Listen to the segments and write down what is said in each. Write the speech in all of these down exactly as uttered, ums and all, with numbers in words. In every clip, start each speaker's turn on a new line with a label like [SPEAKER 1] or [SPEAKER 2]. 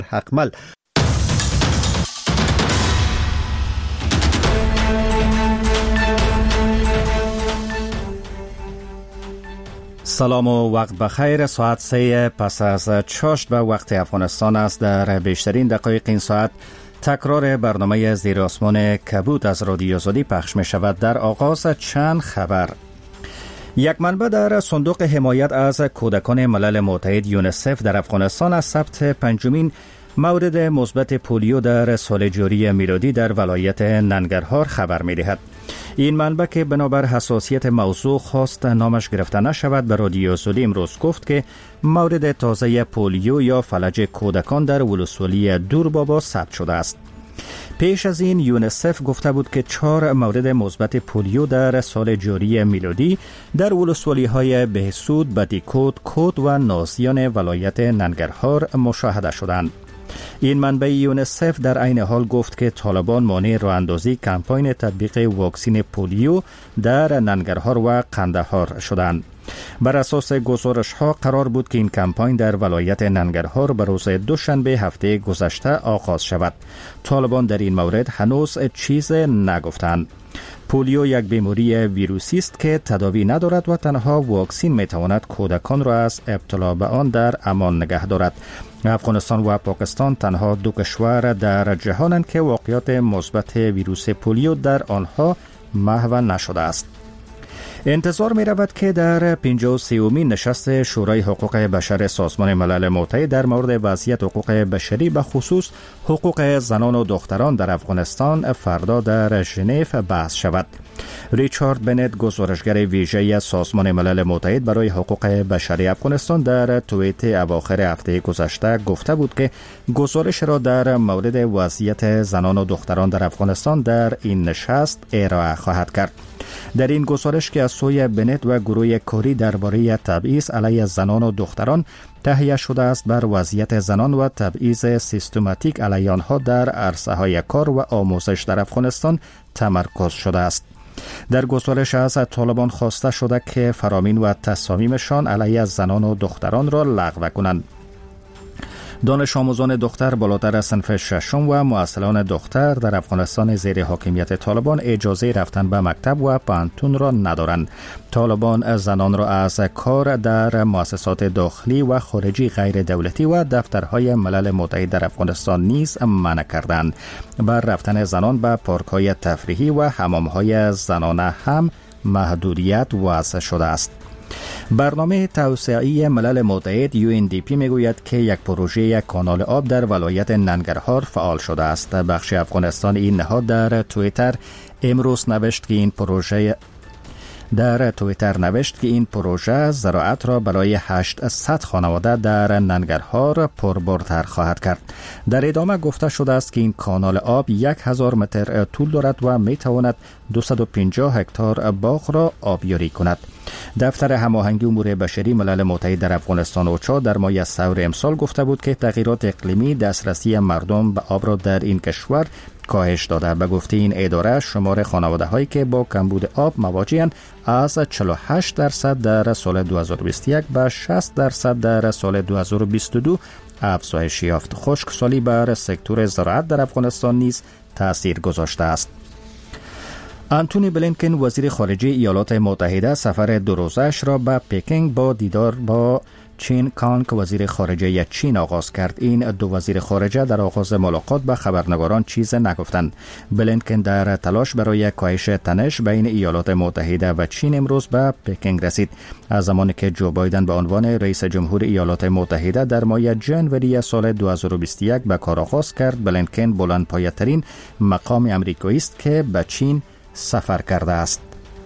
[SPEAKER 1] اکمل. سلام و وقت بخیر. ساعت سه پس از چاشت به وقت افغانستان است. در بیشترین دقایق این ساعت تکرار برنامه زیر آسمان کبود از رادیو آزادی پخش می شود. در آغاز چند خبر. یک منبع در صندوق حمایت از کودکان ملل متحد یونیسف در افغانستان از ثبت پنجمین مورد مثبت پولیو در سال جاری میلادی در ولایت ننگرهار خبر می دهد. این منبع که بنابر حساسیت موضوع خواست نامش گرفته نشود به رادیو آزادی امروز گفت که مورد تازه پولیو یا فلج کودکان در ولسوالی دوربابا ثبت شده است. پیش از این یونیسف گفته بود که چهار مورد مثبت پولیو در سال جاری میلادی در ولسوالی های بهسود، بدیکوت، کود و نازیان ولایت ننگرهار مشاهده شدند. این منبع یونیسف در عین حال گفت که طالبان مانع راه اندازی کمپاین تطبیق واکسن پولیو در ننگرهار و قندهار شدند. بر اساس گزارش ها قرار بود که این کمپاین در ولایت ننگرهار به روز دوشنبه هفته گذشته آغاز شود. طالبان در این مورد هنوز چیز نگفتند. پولیو یک بیماری ویروسی است که تداوی ندارد و تنها واکسن میتواند کودکان را از ابتلا به آن در امان نگه دارد. افغانستان و پاکستان تنها دو کشور در جهانند که واقعیت مثبت ویروس پولیو در آنها محو نشده است. انتظار می رود که در پنجاه و سومین نشست شورای حقوق بشر سازمان ملل متحد در مورد وضعیت حقوق بشری به خصوص حقوق زنان و دختران در افغانستان فردا در ژنو بحث شود. ریچارد بنت گزارشگر ویژه سازمان ملل متحد برای حقوق بشری افغانستان در توییت اواخر هفته گذشته گفته بود که گزارش را در مورد وضعیت زنان و دختران در افغانستان در این نشست ارائه خواهد کرد. در این گزارش که از سوی بنت و گروه کاری درباره تبعیض علیه زنان و دختران تهیه شده است، بر وضعیت زنان و تبعیض سیستماتیک علیه آنها در عرصه‌های کار و آموزش در افغانستان تمرکز شده است. در گزارش از طالبان خواسته شده که فرامین و تصامیمشان علیه زنان و دختران را لغو کنند. دانش آموزان دختر بالاتر از صنف ششم و معلمان دختر در افغانستان زیر حاکمیت طالبان اجازه رفتن به مکتب و پانتون را ندارند. طالبان زنان را از کار در مؤسسات داخلی و خارجی غیر دولتی و دفترهای ملل متحد در افغانستان نیز منع کردند. بر رفتن زنان به پارک‌های تفریحی و حمام‌های زنانه هم محدودیت وضع شده است. برنامه توسعه‌ای ملل متحد یو ان دی پی میگوید که یک پروژه کانال آب در ولایت ننگرهار فعال شده است. بخش افغانستان این نهاد در توییتر امروز نوشت که این پروژه در توییتر نوشت که این پروژه زراعت را برای هشتصد خانواده در ننگرهار پربارتر خواهد کرد. در ادامه گفته شده است که این کانال آب یک هزار متر طول دارد و می تواند دویست و پنجاه هکتار باغ را آبیاری کند. دفتر هماهنگی امور بشری ملل متحد در افغانستان اوچا در ماه سور امسال گفته بود که تغییرات اقلیمی دسترسی مردم به آب را در این کشور کاهش داده. به گفته این اداره شمار خانواده هایی که با کمبود آب مواجه‌اند از چهل و هشت درصد در سال دو هزار و بیست و یک به شصت درصد در سال دو هزار و بیست و دو افزایش یافت. خشکسالی بر سکتور زراعت در افغانستان نیز تاثیر گذاشته است. آنتونی بلینکن وزیر خارجه ایالات متحده سفر دو روزه‌اش را به پکینگ با دیدار با چین کانگ وزیر خارجه چین آغاز کرد. این دو وزیر خارجه در آغاز ملاقات به خبرنگاران چیز نگفتند. بلینکن در تلاش برای کاهش تنش بین ایالات متحده و چین امروز به پکینگ رسید. از زمانی که جو بایدن به عنوان رئیس جمهور ایالات متحده در ماه ژانویه سال دو هزار و بیست و یک به کار آغاز کرد، بلینکن بلندپایه‌ترین مقام آمریکایی است که به چین سفر کرده است.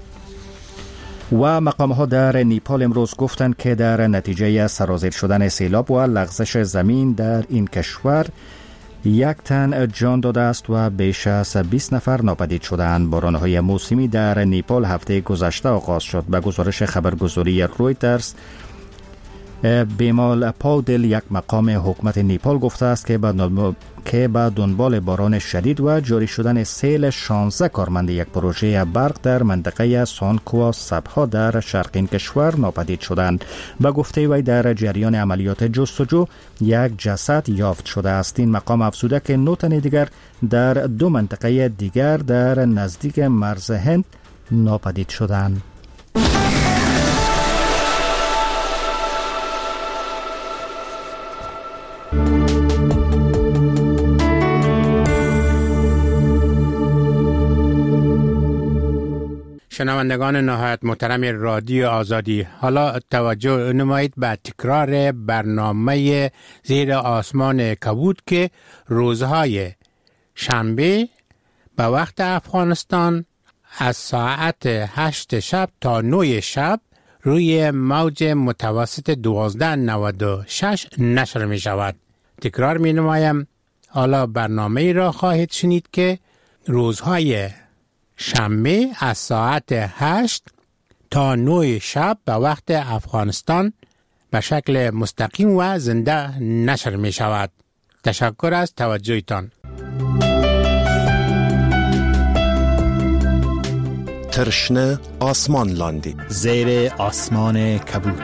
[SPEAKER 1] و مقام‌ها در نیپال امروز گفتند که در نتیجه سرازیر شدن سیلاب و لغزش زمین در این کشور یک تن جان داده است و بیش از بیست نفر ناپدید شدند. باران‌های موسمی در نیپال هفته گذشته آغاز شد. به گزارش خبرگزاری رویترز بیمال پاودل، یک مقام حکومت نیپال، گفته است که که با دنبال باران شدید و جاری شدن سیل شانزده کارمند یک پروژه برق در منطقه سانکوا سبها در شرقین کشور ناپدید شدند. به گفته وی در جریان عملیات جستجو یک جسد یافت شده است. این مقام افزوده که نه تن دیگر در دو منطقه دیگر در نزدیک مرز هند ناپدید شدند.
[SPEAKER 2] شنوندگان نهایت محترم رادیو آزادی، حالا توجه نمایید به تکرار برنامه زیر آسمان کبود که روزهای شنبه به وقت افغانستان از ساعت هشت شب تا نه شب روی موج متوسط دوازده نود و شش نشر می شود. تکرار می نمایم، حالا برنامه را خواهید شنید که روزهای شنبه از ساعت هشت تا نه شب به وقت افغانستان به شکل مستقیم و زنده نشر می شود. تشکر از توجهتان.
[SPEAKER 3] ترشنه آسمان لاندی،
[SPEAKER 1] زیر آسمان کبود.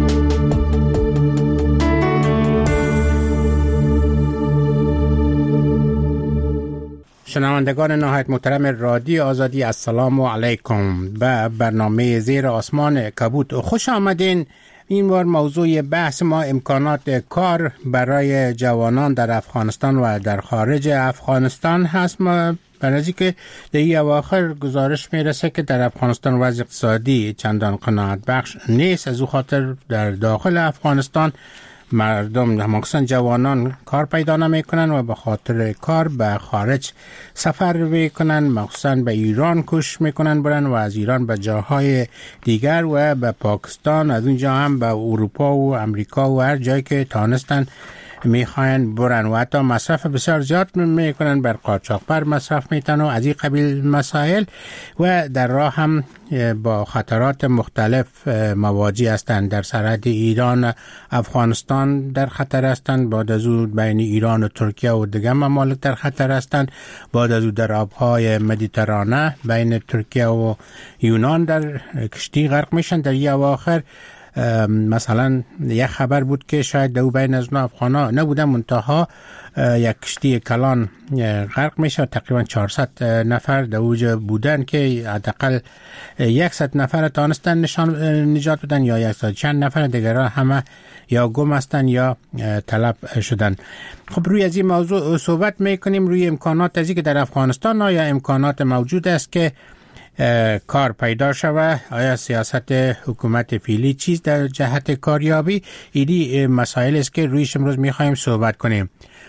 [SPEAKER 2] شنوندگان نهایت محترم رادیو آزادی، السلام علیکم. به برنامه زیر آسمان کبود خوش آمدین. این بار موضوع بحث ما امکانات کار برای جوانان در افغانستان و در خارج افغانستان هست. ما برای که در این اواخر گزارش میرسه که در افغانستان وضع اقتصادی چندان قناعت بخش نیست. از او خاطر در داخل افغانستان مردم، مخصوصا جوانان، کار پیدا نمی کنن و به خاطر کار به خارج سفر میکنن، مخصوصا به ایران کوشش میکنن برن و از ایران به جاهای دیگر و به پاکستان، از اونجا هم به اروپا و امریکا و هر جایی که تانستن میخواین برن و حتی مصرف بسیار زیاد میکنن، بر قاچاقبر مصرف میتن و از این قبیل مسائل و در راه هم با خطرات مختلف مواجه هستند. در سرحد ایران افغانستان در خطر هستند، بعد از او بین ایران و ترکیه و دیگر ممالک در خطر هستند، بعد از او در آبهای مدیترانه بین ترکیه و یونان در کشتی غرق میشن. در این اواخر مثلا یک خبر بود که شاید دو بین از افغانا نبودن، منتها یک کشتی کلان غرق میشه، تقریبا چهارصد نفر در اوج بودن که حداقل صد نفر تانستن نشان نجات بدن یا صد چند نفر دیگر همه یا گم هستن یا طلب شدن. خب روی از این موضوع صحبت میکنیم، روی امکانات از که در افغانستان آیا امکانات موجود است که کار پیدا شود، آیا سیاست حکومت فعلی چیز در جهت کاریابی، ایدی مسائل است که رویش امروز میخوایم صحبت کنیم.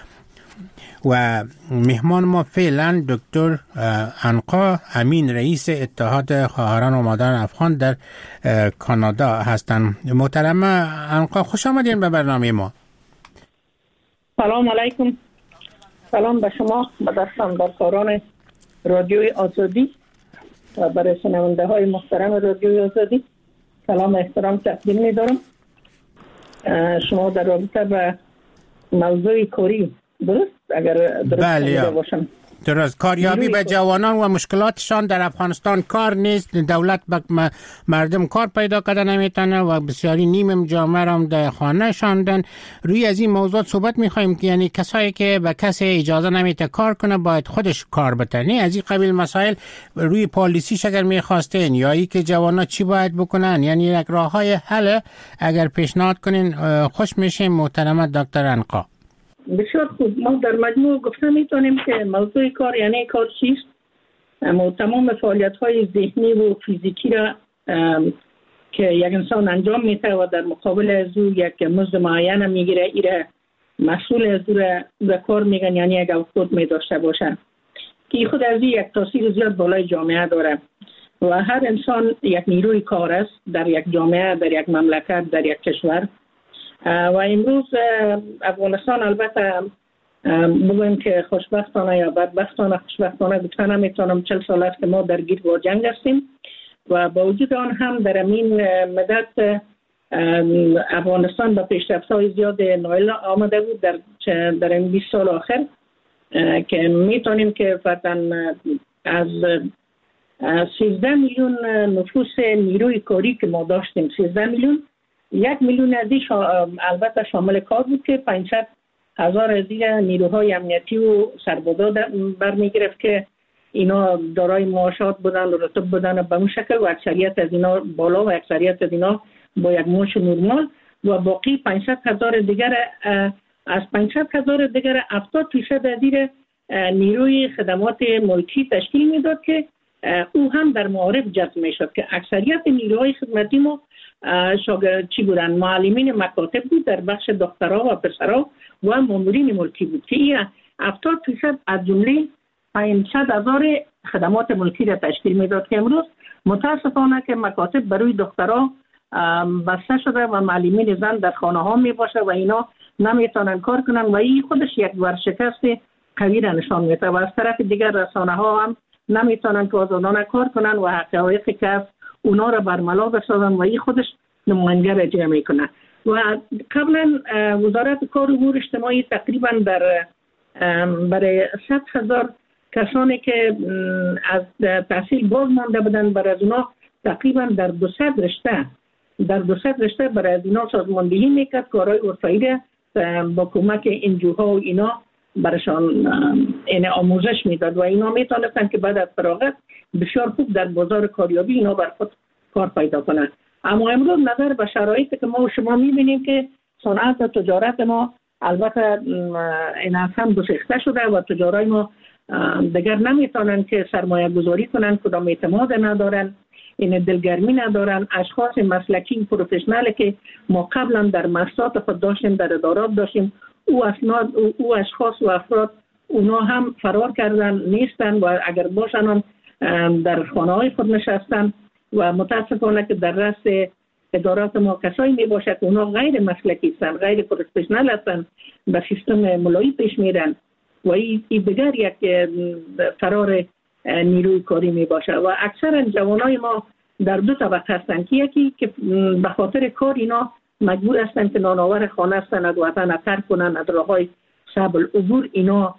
[SPEAKER 2] و مهمان ما فعلا دکتر عنقا امین، رئیس اتحاد خواهران و مادران افغان در کانادا هستند. محترم عنقا، خوش آمدین به برنامه ما.
[SPEAKER 4] سلام علیکم. سلام به شما، به دستاندارکاران رادیوی آزادی و برای شنونده های محترم رادیوی آزادی سلام و احترام تقدیم می دارم. شما در رابطه به موضوع کاری درست اگر درست
[SPEAKER 2] بله
[SPEAKER 4] باشم
[SPEAKER 2] درست کاریابی به جوانان و مشکلاتشان در افغانستان، کار نیست، دولت به مردم کار پیدا کردن نمیتونه و بسیاری نیم جامعه را در خانه شاندن. روی از این موضوع صحبت میخوایم که یعنی کسایی که به کسی اجازه نمیده کار کنه باید خودش کار بتنه. از این قبیل مسائل روی پالیسیش اگر میخواستین یا ای که جوانا چی باید بکنن، یعنی یک راههای حل اگر پیشنهاد کنین خوش میشیم. محترم دکتر عنقا.
[SPEAKER 4] بسیار خوب. ما در مجموع گفته میتونیم که موضوع کار یعنی کار چیست. اما تمام فعالیت های ذهنی و فیزیکی را که یک انسان انجام میده و در مقابل از او یک مزد معین میگیره، ایره مسئول از او را کار میگن، یعنی یک اوتپوت میداشته باشن که خود از این یک تاثیر زیاد بالای جامعه داره و هر انسان یک نیروی کار است در یک جامعه، در یک مملکت، در یک کشور. و امروز افغانستان البته بگویم که خوشبختانه یا بدبختانه، خوشبختانه گفتن نمیتونم، چل سال است که ما درگیر با جنگ هستیم و با وجود آن هم در این مدت افغانستان به پیشرفت‌های زیاد نایل آمده بود در در این بیست سال آخر که میتونیم که فرضاً از سیزده میلیون نفوس نیروی کاری که ما داشتیم، سیزده میلیون، یک میلیون از این البته شامل کار بود که پانصد هزار از این نیروهای امنیتی و سربازا برمی گرفت که اینا دارای معاشات بودن و رتب بودن به اون شکل و اکثریت از اینا بالا و اکثریت از اینا با یک معاش نرمال و باقی پانصد هزار دیگر از پانصد هزار دیگر هفتاد درصد از این نیروی خدمات ملکی تشکیل میداد که او هم در معارف جذب میشد که اکثریت نیروهای خدمتی ما شاگرد چی بودن؟ معلمین مکاتب بود در بخش دخترها و پسرها و مامورین ملکی بود که این هفتاد درصد از جمله پانصد هزار خدمات ملکی را تشکیل میداد که امروز متاسفانه که مکاتب برای دخترها بسته شده و معلمین زن در خانه ها می باشه و اینا نمیتونن کار کنن و این خودش یک ورشکست قوی را نشان میده و از طرف دیگر رسانه ها هم نمیتونن که آزادانه کار کنن و حقایقی که اونا را برملا بسازن و این خودش نماینده را اجرا میکنه. و قبلا وزارت کار و امور اجتماعی تقریبا در برای صد هزار کسانی که از تحصیل باز مانده بودن برای از اونا تقریبا در دویست رشته در دویست رشته برای از اینا سازماندهی میکرد، کارهای ارفایی را با کمک انجوها و اینا برشان این آموزش میداد و اینا میتونستن که بعد از فراغت بسیار خوب در بازار کاریابی اینا بر خود کار پیدا کنن. اما امروز نظر به شرایطی که ما و شما میبینیم که صنعت و تجارت ما البته این هم گسسته شده و تجارای ما دیگر نمیتونن که سرمایه گذاری کنن، کدام اعتماد ندارن، این دلگرمی ندارن. اشخاص مسلکی پروفشنال که ما قبلا در مؤسسات خود داشتیم، در ادارات داشتیم، او اسناد او اشخاص و افراد اونا هم فرار کردن، نیستن و اگر باشن در خانه های خود نشستن و متاسفانه که در رأس ادارات ما کسایی می باشد که اونا غیر مسلکی هستن، غیر پروفشنال هستن، به سیستم ملایی پیش میرن و این دیگر یک فرار نیروی کاری می باشه و اکثر جوانای ما در دو طبقه هستن که یکی که به خاطر کار اینا مجبور هستن که نانآور خانه هستن، از وطن ترک کنن، از راههای صعب العبور اینا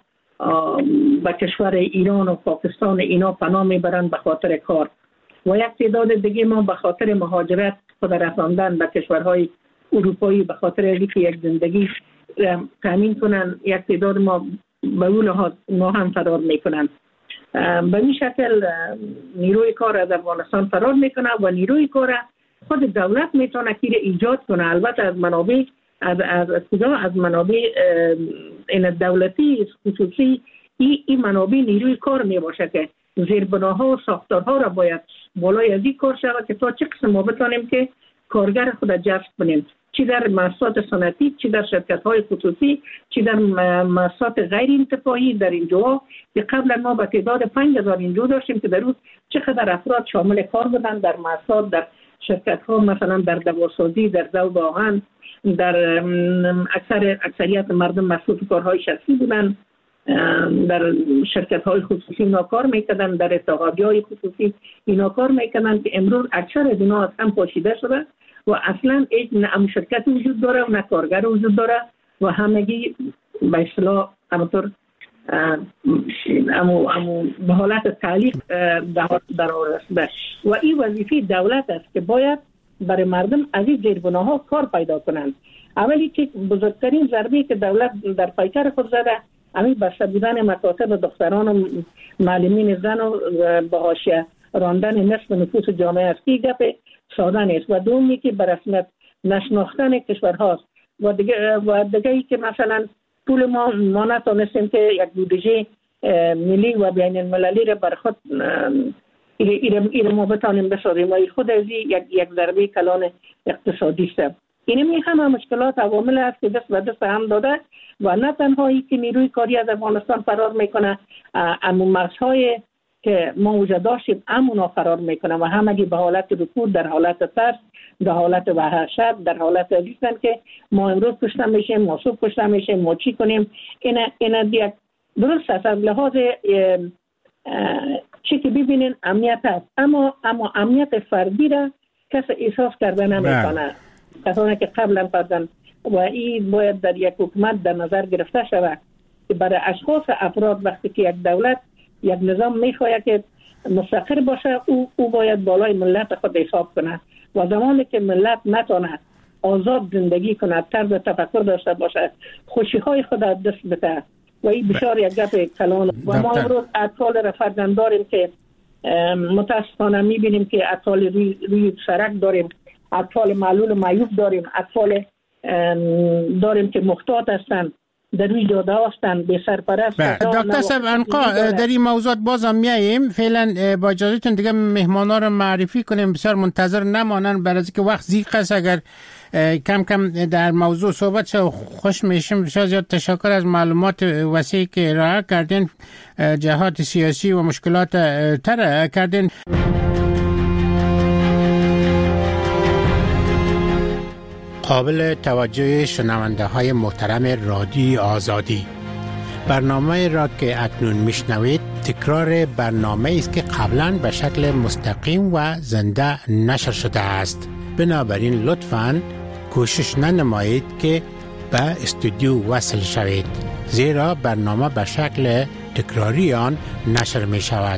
[SPEAKER 4] به کشور ایران و پاکستان اینا پناه میبرن به خاطر کار و یک تعداد دیگه ما به خاطر مهاجرت خود رفتن به کشورهای اروپایی به خاطر اینکه یک زندگی تامین کنن، یک تعداد ما به اون لحاظ ما هم فرار میکنن. به این شکل نیروی کار از افغانستان فرار میکنه و نیروی کار خود دولت میتونه که ایجاد کنه، البته از منابع از از کجا از منابع این دولتی خصوصی این ای منابع نیروی کار میباشه که زیربناها و ساختارها را باید بالای از این کار شود که تا چه قسم ما بتانیم که کارگر خود جذب کنیم، چی در مؤسسات صنعتی، چی در شرکت‌های خصوصی، چی در مؤسسات غیر انتفاعی. در اینجا که قبلا ما به تعداد پنج هزار اینجا داشتیم که در روز چقدر افراد شامل کار بودن در مؤسسات، در شرکت‌ها، مثلا در دواسازی، در ذوب آهن، در اکثر اکثریت مردم مسئول کارهای شخصی بودن، در شرکت‌های خصوصی اینا کار میکردن، در اتحادیه‌های خصوصی اینا کار میکردن که امروز اکثر از اینا از هم پاشیده شده و اصلا هیچ نه هم شرکت وجود داره و نه کارگر وجود داره و همگی به اصطلاح همونطور امو امو به حالت تعلیق در رسیده و این وظیفه دولت است که باید برای مردم از این زیربناها کار پیدا کنند. اولی که بزرگترین ضربه که دولت در پیکر خود زده همین بسته بودن مکاتب دختران و معلمین زن و به حاشیه راندن نصف نفوس جامعه است. این گپ ساده نیست. و دومی که به رسمیت نشناختن کشورهاست و دیگه و دیگه ای که مثلا پول ما ما نتونستیم که یک بودجه ملی و بین المللی را بر خود ایره ایره ما بتانیم بسازیم و خود از یک یک ضربه کلان اقتصادی است. این می همه مشکلات عوامل است که دست به دست هم داده و نه تنها ای که نیروی کاری از افغانستان فرار میکنه، اما مرزهای که ما وجود داشتیم امونا فرار میکنه و همگی به حالت رکود، در حالت ترس، در حالت وحشت، در حالت ریستن که ما امروز کشته میشیم، ما صبح کشته میشیم، ما چی کنیم. این این یک درست است از لحاظ چی که ببینین امنیت است، اما اما امنیت فردی را کس احساس کرده نمیکنه. کسانی که قبلا کردن و این باید در یک حکومت در نظر گرفته شود که برای اشخاص افراد وقتی که یک دولت یک نظام میخواهد که مستقر باشه او او باید بالای ملت خود حساب کنه و زمانی که ملت نتونه آزاد زندگی کنه، طرز تفکر داشته باشه، خوشی های خود دست بده و این بسیار یک گپ کلان و ما امروز اطفال را فرزند داریم که متاسفانه میبینیم که اطفال روی, روی سرک داریم، اطفال معلول و معیوب داریم، اطفال داریم که محتاط هستند، در روی جاده هستند، به سرپرست.
[SPEAKER 2] دکتر صاحب انقا در این موضوعات بازم میاییم، فعلا با اجازهتون دیگه مهمانا رو معرفی کنیم، بسیار منتظر نمانن برای اینکه وقت زیق است. اگر کم کم در موضوع صحبت شد خوش میشیم. بسیار زیاد تشکر از معلومات وسیعی که ارائه کردین، جهات سیاسی و مشکلات تر کردین. قابل توجه شنونده های محترم رادیو آزادی، برنامه را که اکنون میشنوید تکرار برنامه است که قبلا به شکل مستقیم و زنده نشر شده است. بنابراین لطفاً کوشش ننمایید که به استودیو وصل شوید، زیرا برنامه به شکل تکراری آن نشر می شود.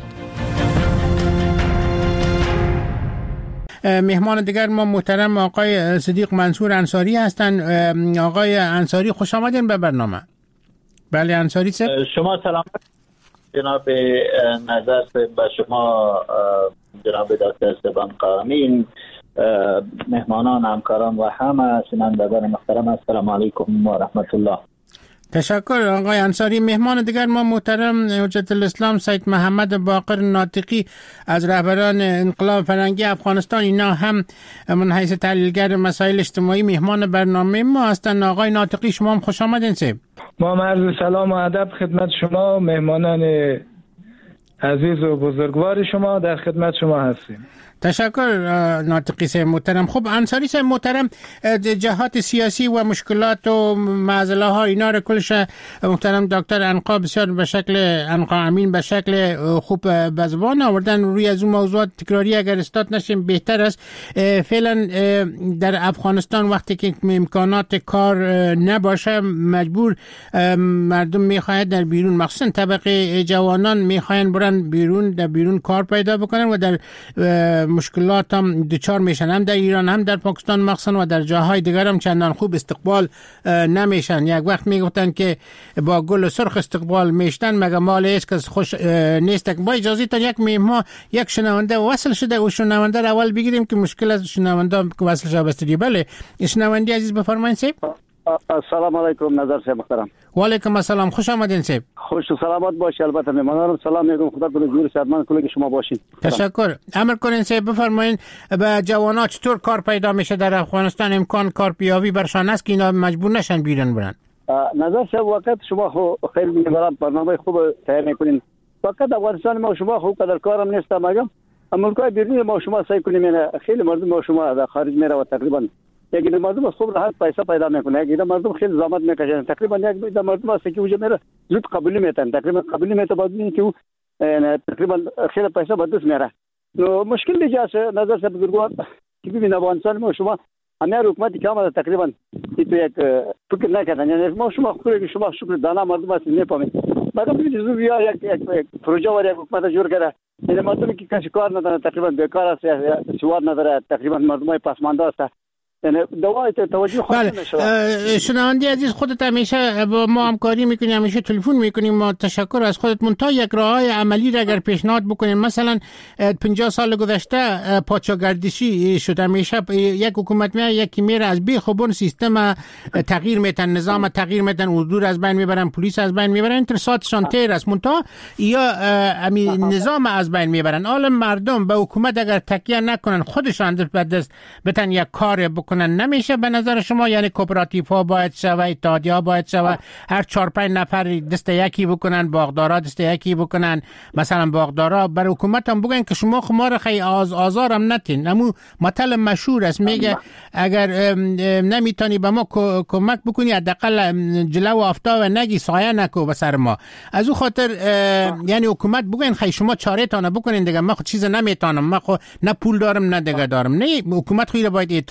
[SPEAKER 2] مهمان دیگر ما محترم آقای صدیق منصور انصاری هستند. آقای انصاری خوش آمدین به برنامه. بله انصاری صاحب،
[SPEAKER 5] شما سلام جناب نظر به شما، جناب دکتر سبان قامین، مهمانان، همکاران و همه شنوندگان محترم، السلام علیکم و رحمت الله.
[SPEAKER 2] تشکر آقای انصاری. مهمان دیگر ما محترم حجت الاسلام سید محمد باقر ناطقی از رهبران انقلاب فرهنگی افغانستان، اینا هم من حیث تحلیلگر مسائل اجتماعی مهمان برنامه ما هستند. آقای ناطقی شما هم خوش آمدین. سید
[SPEAKER 6] ما عرض سلام و ادب خدمت شما، مهمانان عزیز و بزرگوار شما در خدمت شما هستیم.
[SPEAKER 2] تشکر ناطقی صاحب محترم. خب انصاری صاحب محترم، جهات سیاسی و مشکلات و معضله ها اینا رو کلش محترم دکتر انقا بسیار به شکل انقا امین به شکل خوب به زبان آوردن. روی از اون موضوعات تکراری اگر استاد نشیم بهتر است. فعلا در افغانستان وقتی که امکانات کار نباشه مجبور مردم میخواهند در بیرون، مخصوصا طبقه جوانان میخواهند برن بیرون، در بیرون کار پیدا بکنن و در مشکلات هم دوچار میشن، هم در ایران هم در پاکستان مخصوصا و در جاهای دیگر هم چندان خوب استقبال نمیشن. یک وقت میگفتن که با گل سرخ استقبال میشتن، مگه مال است که خوش نیست. با اجازه تا یک مهمان یک شنونده وصل شده و شنونده را اول بگیریم که مشکل از شنونده وصل شده بستری. بله شنونده عزیز بفرمایید. سیب
[SPEAKER 7] السلام علیکم نظر صاحب محترم.
[SPEAKER 2] و علیکم السلام، خوش آمدین سیب.
[SPEAKER 7] خوش و سلامت باشی. البته مهمانانم سلام میگم، خدا کنه جور صحتمند کنه که شما باشین.
[SPEAKER 2] تشکر. امر کنین سیب بفرمایید به جوانات چطور کار پیدا میشه در افغانستان؟ امکان کار پیاوی برشان است که اینا مجبور نشن بیرون برن؟
[SPEAKER 7] نظر صاحب وقت شما خیلی میبرم برنامه خوب تیار میکنین. فقط افغانستان ما شما خوب قدر کارم نیست مگم امریکای بیرون ما شما سعی کنیم، خیلی مردم ما شما در خارج میره و تقریبا یک مردم خوب راحت پیسه پیدا میکنه، یک مردم خیلی زحمت میکشن، تقریبا یک مردم است که وجه میره زود قبولی میتن، تقریبا قبولی میته بعد اینکه او تقریبا خیلی پیسه به دست میاره. نو مشکل دیگه نظر صاحب بزرگوار که ببین افغانستان ما شما همه حکومتی که آمده تقریبا این تو یک فکر نکردن، یعنی ما شما خوبه که شما شکر دانا مردم است نمیفهمید. مگر ببینید زو بیا یک یک پروژه و یک حکومت جور کرده، یعنی مردمی که کسی کار نداره تقریبا بیکار است، سوار نداره، تقریبا مردمای پسمانده است.
[SPEAKER 2] بله شنونده عزیز، خودت همیشه با ما همکاری میکنی، همیشه تلفن میکنیم، ما تشکر از خودت. منتها یک راههای عملی را اگر پیشنهاد بکنیم، مثلا پنجاه سال گذشته پادشاهگردشی شده، همیشه یک حکومت میاد یکی میره از بی خبر سیستم تغییر میتن، نظام تغییر میتن، حضور از بین میبرن، پلیس از بین میبرن، انترساتشان تیر است، منتها یا امی نظام از بین میبرن. حالا مردم به حکومت اگر تکیه نکنن، خودشان به دست بتن یک کار بکنن نمیشه به نظر شما؟ یعنی کوپراتیو ها باید شوه، اتحادیه ها باید شوه، هر چهار پنج نفر دست یکی بکنن، باغدارا دست یکی بکنن، مثلا باغدارا بر حکومت هم بگن که شما خمار خی آز آزارم نتین. امو مثل مشهور است، میگه اگر نمیتونی به ما کمک بکنی حداقل جلو آفتاب نگی سایه نکو به سر ما. از او خاطر یعنی حکومت بگن خی شما چاره تانه بکنین دیگه، ما خود چیز نمیتونم، ما خود نه پول دارم نه دیگه دارم. نه حکومت خود باید اعتراف بکنه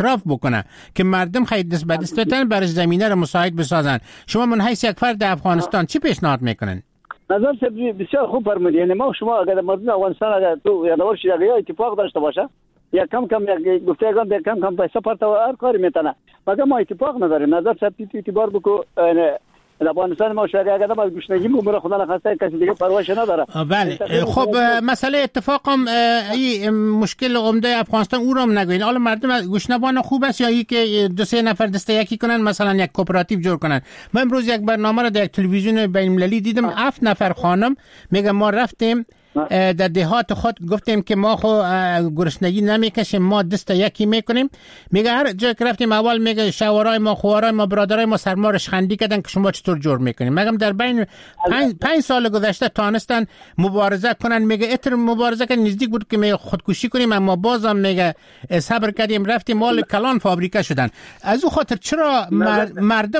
[SPEAKER 2] بکنه که مردم خیلی دست به دست بتن برای زمینه رو مساعد بسازن. شما من حیث یک فرد افغانستان چی پیشنهاد میکنن؟
[SPEAKER 7] نظر بسیار خوب فرمودید. یعنی ما شما اگر مردم افغانستان اگر تو یادآور شید اگر اتفاق داشته باشه یا کم کم یک گفتگان در کم کم پیسه پرت هر کاری میتونه، مگر ما اتفاق نداریم. نظر سب اعتبار بکو افغانستان ما شاید اگر ما گوشنگی مو خدا نخواسته کسی دیگه پرواش نداره.
[SPEAKER 2] بله خب مسئله اتفاقم این مشکل عمده افغانستان او را نگوین. حالا مردم گوشنبان خوب است یا ای که دو سه نفر دسته یکی کنن مثلا یک کوپراتیو جور کنن؟ من امروز یک برنامه را در یک تلویزیون بین المللی دیدم، هفت نفر خانم میگه ما رفتیم در دهات خود گفتیم که ما خو گرسنگی نمیکشیم، ما دست یکی میکنیم. میگه هر جا که رفتیم اول میگه شوارای ما خوارای ما برادرای ما سر ما رو شخندی کردن که شما چطور جور میکنیم. میگم در بین پنج, پنج سال گذشته تانستن مبارزه کنن. میگه اتر مبارزه که نزدیک بود که میگه خودکشی کنیم، اما بازم میگه صبر کردیم رفتیم مال کلان فابریکه شدن. از او خاطر چرا مردم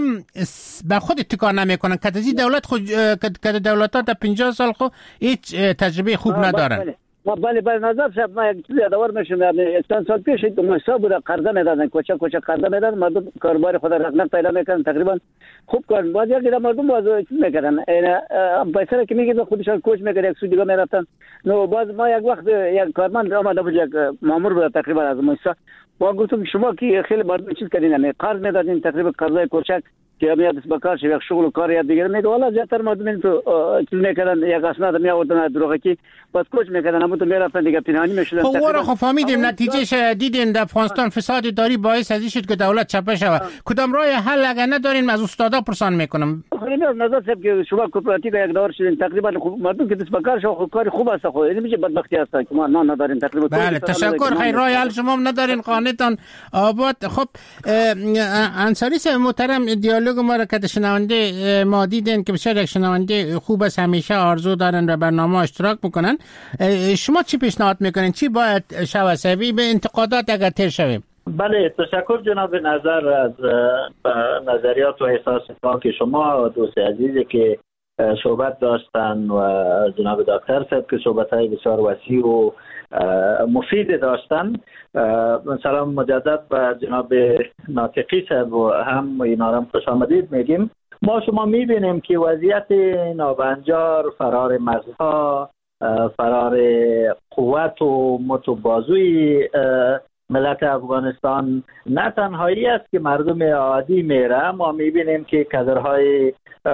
[SPEAKER 2] بر خود اتکا نمیکنن که از دولت خود که دولت‌ها در پنجاه سال خو هیچ تجربه خوب ندارن؟
[SPEAKER 7] ما بله بله نظر شب ما یک چیزی یادآور میشم. یعنی چند سال پیش تو مصر بود قرضه میدادن، کوچه کوچه قرضه میدادن، مردم کاروبار خود رقم پیدا میکردن، تقریبا خوب کار. باز یک دیگه مردم باز چیز میکردن، یعنی پیسه که میگید خودشان کوچ میکرد یک سو دیگه میرفتن. نو باز ما یک وقت یک کارمند آمد بود، یک مامور بود تقریبا از مصر، با گفتم شما کی خیلی مردم چیز کردین، یعنی قرض میدادین تقریبا قرضه کوچک که میاد دست بکار شد یک شغل و کار یاد دیگه میگه والا زیاتر مردم تو چیز میکردن، یک اسناد می آوردن دروغه کی بس کوچ میکردن، اما تو میرفتن دیگه پنهانی میشدن.
[SPEAKER 2] خب ورا خب فهمیدیم نتیجهش دیدین در افغانستان فساد اداری باعث از این شد که دولت چپه شود. کدام راه حل اگر ندارین از استادا پرسان میکنم؟
[SPEAKER 7] خیلی نظر سب که شما کوپراتیو یک دور شدین تقریبا مردم که دست بکار شو کار خوب است، خو این میشه بدبختی است که ما نه ندارین تقریبا.
[SPEAKER 2] بله تشکر. خیر راه حل شما ندارین، خانه‌تان آباد. خب انصاری صاحب محترم دیالوگ ما را که شنونده ما دیدن که بسیار یک شنونده خوب است، همیشه آرزو دارن و برنامه اشتراک میکنن. شما چی پیشنهاد میکنین؟ چی باید شود سوی به انتقادات اگر تیر شویم؟
[SPEAKER 5] بله تشکر جناب نظر از نظریات و احساسات که شما دوست عزیزی که صحبت داشتن و جناب دکتر صاحب که صحبت‌های بسیار وسیع و مفید داشتن. سلام مجدد به جناب ناطقی صاحب و هم اینا را خوش آمدید میگیم. ما شما میبینیم که وضعیت نابنجار، فرار مرزها، فرار قوت و متبازوی ملت افغانستان نه تنهایی است که مردم عادی میره، ما میبینیم که کادرهای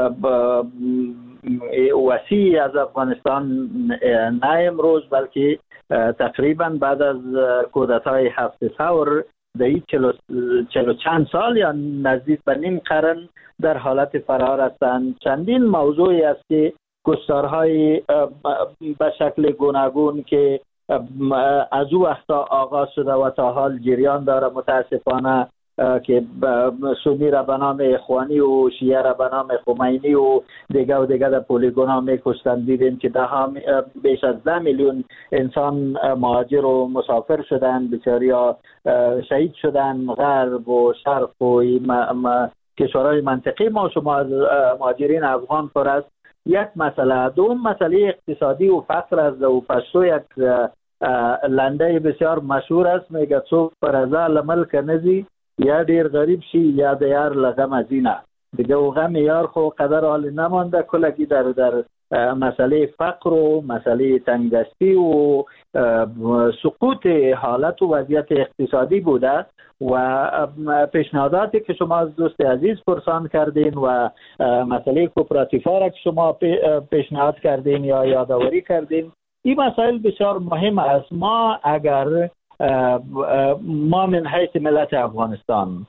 [SPEAKER 5] وسیع از افغانستان نه امروز بلکه تقریبا بعد از کودتای هفت ثور در این چلو, چلو چند سال یا نزدیک به نیم قرن در حالت فرار هستند. چندین موضوعی است که کشتارهای به شکل گوناگون که از او وقتا آغاز شده و تا حال جریان داره متاسفانه که سنی را به نام اخوانی و شیعه را به نام خمینی و دیگه و دیگه در پولیگونا میکشتن. دیدیم که ده بیش از ده میلیون انسان مهاجر و مسافر شدن، بسیاری ها شهید شدن. غرب و شرق و کشورهای منطقی ما شما از مهاجرین افغان پر است. یک مسئله. دوم مسئله اقتصادی و فقر است و پشتو یک لنده بسیار مشهور است، میگه څوک پرزا لملک نزی یا دیر غریب شی یا دیار لغم ازینه. دیگه و غم یار خو قدر حال نمانده، کلگی در در مسئله فقر و مسئله تنگدستی و سقوط حالت و وضعیت اقتصادی بوده و پیشنهاداتی که شما از دوست عزیز پرسان کردین و مسئله کوپراتیفا را که شما پیشنهاد کردین یا یادآوری کردین، این مسائل بسیار مهم است. ما اگر ما من حیث ملت افغانستان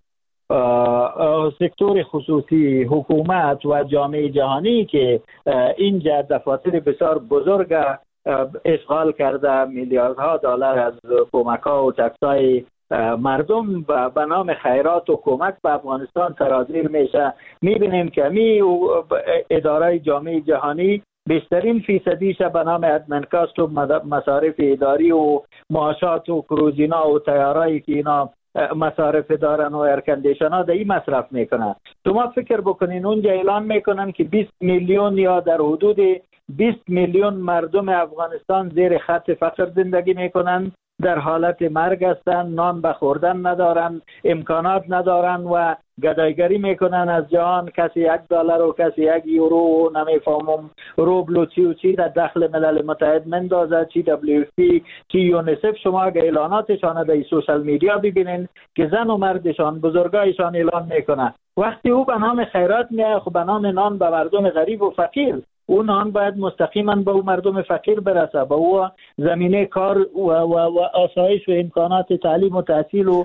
[SPEAKER 5] سکتور خصوصی، حکومت و جامعه جهانی که اینجا دفاتر بسیار بزرگ اشغال کرده، میلیاردها دلار از کمک‌ها و تکس‌های مردم به نام خیرات و کمک به افغانستان سرازیر میشه، میبینیم که می اداره جامعه جهانی بیشترین فیصدیش به نام ادمنکاست و مصارف اداری و معاشات و کروزینا و تیارایی که اینا مصارف دارن و ایرکندیشن ها در این مصرف میکنن. شما فکر بکنین اونجا اعلان میکنن که بیست میلیون یا در حدود بیست میلیون مردم افغانستان زیر خط فقر زندگی میکنن. در حالت مرگ هستند، نان به خوردن ندارن، امکانات ندارن و گدایگری میکنن از جهان. کسی یک دلار و کسی یک یورو و نمیفهمم روبل و چی و چی در داخل ملل متحد مندازه، چی دبلیو اف پی چی یونیسف. شما اگه اعلاناتشان در سوشال میدیا ببینین که زن و مردشان بزرگایشان اعلان میکنه وقتی او به نام خیرات میه، خب به نام نان به مردم غریب و فقیر، اون نان باید مستقیما به او مردم فقیر برسه، به او زمینه کار و, و, و آسایش و امکانات تعلیم و تحصیل و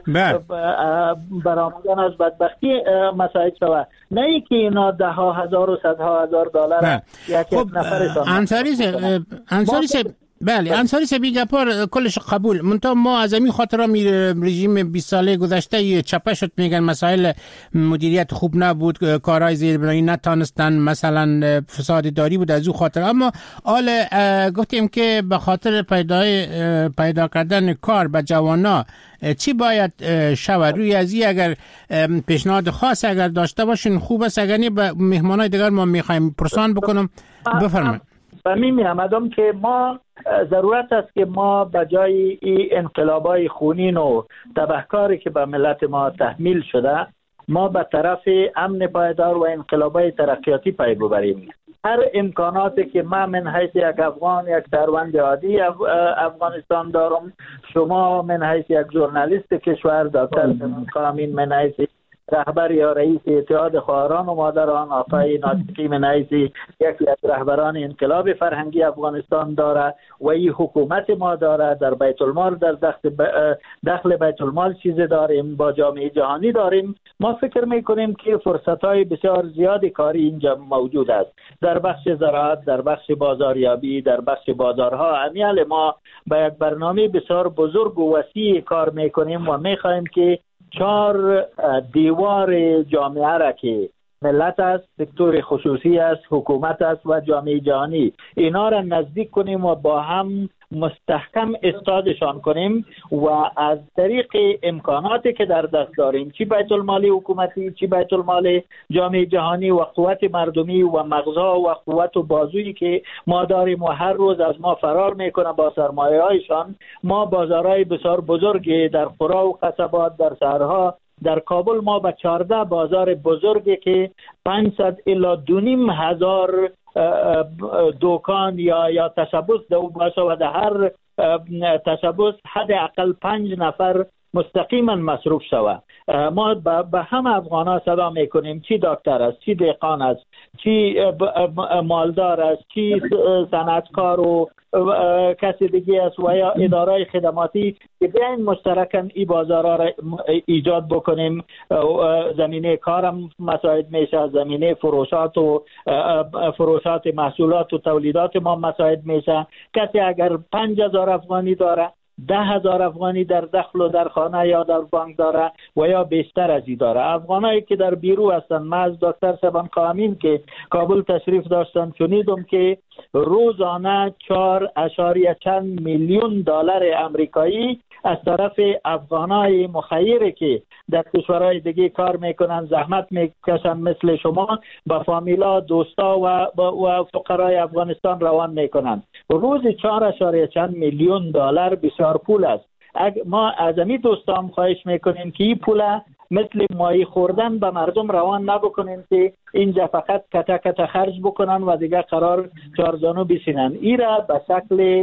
[SPEAKER 5] برآمدن از بدبختی مساعد شود، نه ای که اینا ده ها هزار و صدها هزار دلار یک
[SPEAKER 2] خب
[SPEAKER 5] نفرشان.
[SPEAKER 2] انصاری انصاری بله انصاری سبی گپار کلش قبول. منتها ما از این خاطر می رژیم بیست ساله گذشته چپه شد، میگن مسائل مدیریت خوب نبود، کارهای زیربنایی نتانستن، مثلا فساد داری بود از او خاطر. اما حال گفتیم که به خاطر پیدای پیدا کردن کار به جوانا چی باید شود؟ روی از این اگر پیشنهاد خاص اگر داشته باشین خوب است، اگر نه به مهمانای دیگر ما میخوایم پرسان بکنم. بفرمایید.
[SPEAKER 5] فهمی میامدم که ما ضرورت است که ما بجای این انقلابای خونین و تبهکاری که به ملت ما تحمیل شده، ما به طرف امن پایدار و انقلابای ترقیاتی پی ببریم. هر امکاناتی که ما من حیث یک افغان، یک شهروند عادی افغانستان دارم، شما من حیث یک ژورنالیست کشور، دکتر کامین من حیث رهبر یا رئیس اتحاد خواهران و مادران، آقای ناطقی من حیث یکی از رهبران انقلاب فرهنگی افغانستان داره و این حکومت ما داره. در بیت المال، در داخل بیت المال چیزی داریم، با جامعه جهانی داریم. ما فکر میکنیم که فرصت‌های بسیار زیادی کاری اینجا موجود است، در بخش زراعت، در بخش بازاریابی، در بخش بازارها. امیال ما با یک برنامه بسیار بزرگ و وسیع کار میکنیم و میخوایم که چهار دیوار جامعه را که ملت است، سکتور خصوصی است، حکومت است و جامعه جهانی، اینا را نزدیک کنیم و با هم مستحکم استادشان کنیم و از طریق امکاناتی که در دست داریم، چی بیت المال حکومتی، چی بیت المال جامعه جهانی و قوت مردمی و مغزها و قوت و بازویی که ما داریم و هر روز از ما فرار میکنه با سرمایه هایشان، ما بازارهای بسیار بزرگی در قرا و قصبات، در شهرها، در کابل ما به چهارده بازار بزرگی که پانصد الی دو نیم هزار دکان یا یا تشبث دو باشه و در هر تشبث حداقل پنج نفر مستقیما مصروف شود. ما به همه افغان‌ها صدا میکنیم، چی دکتر است، چی دهقان است، چی مالدار است، چی صنعتکار و کسی دیگه است و یا اداره خدماتی، که بیاین مشترکاً این بازارها را ایجاد بکنیم. زمینه کارم مساعد میشه، زمینه فروشات و فروشات محصولات و تولیدات ما مساعد میشه. کسی اگر پنج هزار افغانی داره، ده هزار افغانی در دخل و در خانه یا در بانک داره و یا بیشتر از این داره. افغانایی که در بیرو هستن، من از دکتر سبان قامین که کابل تشریف داشتن شنیدم که روزانه چهار اشاریه چند میلیون دلار امریکایی از طرف افغانای مخیر که در کشورهای دیگه کار میکنن، زحمت میکشن مثل شما، با فامیلا، دوستا و و فقرای افغانستان روان میکنن. روز چهار اشاریه چند میلیون دلار بسیار پول است. ما از امی دوستان خواهش میکنیم که این پول مثل ماهی خوردن به مردم روان نبکنیم که اینجا فقط کتا کتا خرج بکنن و دیگه قرار چارزانو بسینن. ای را به شکل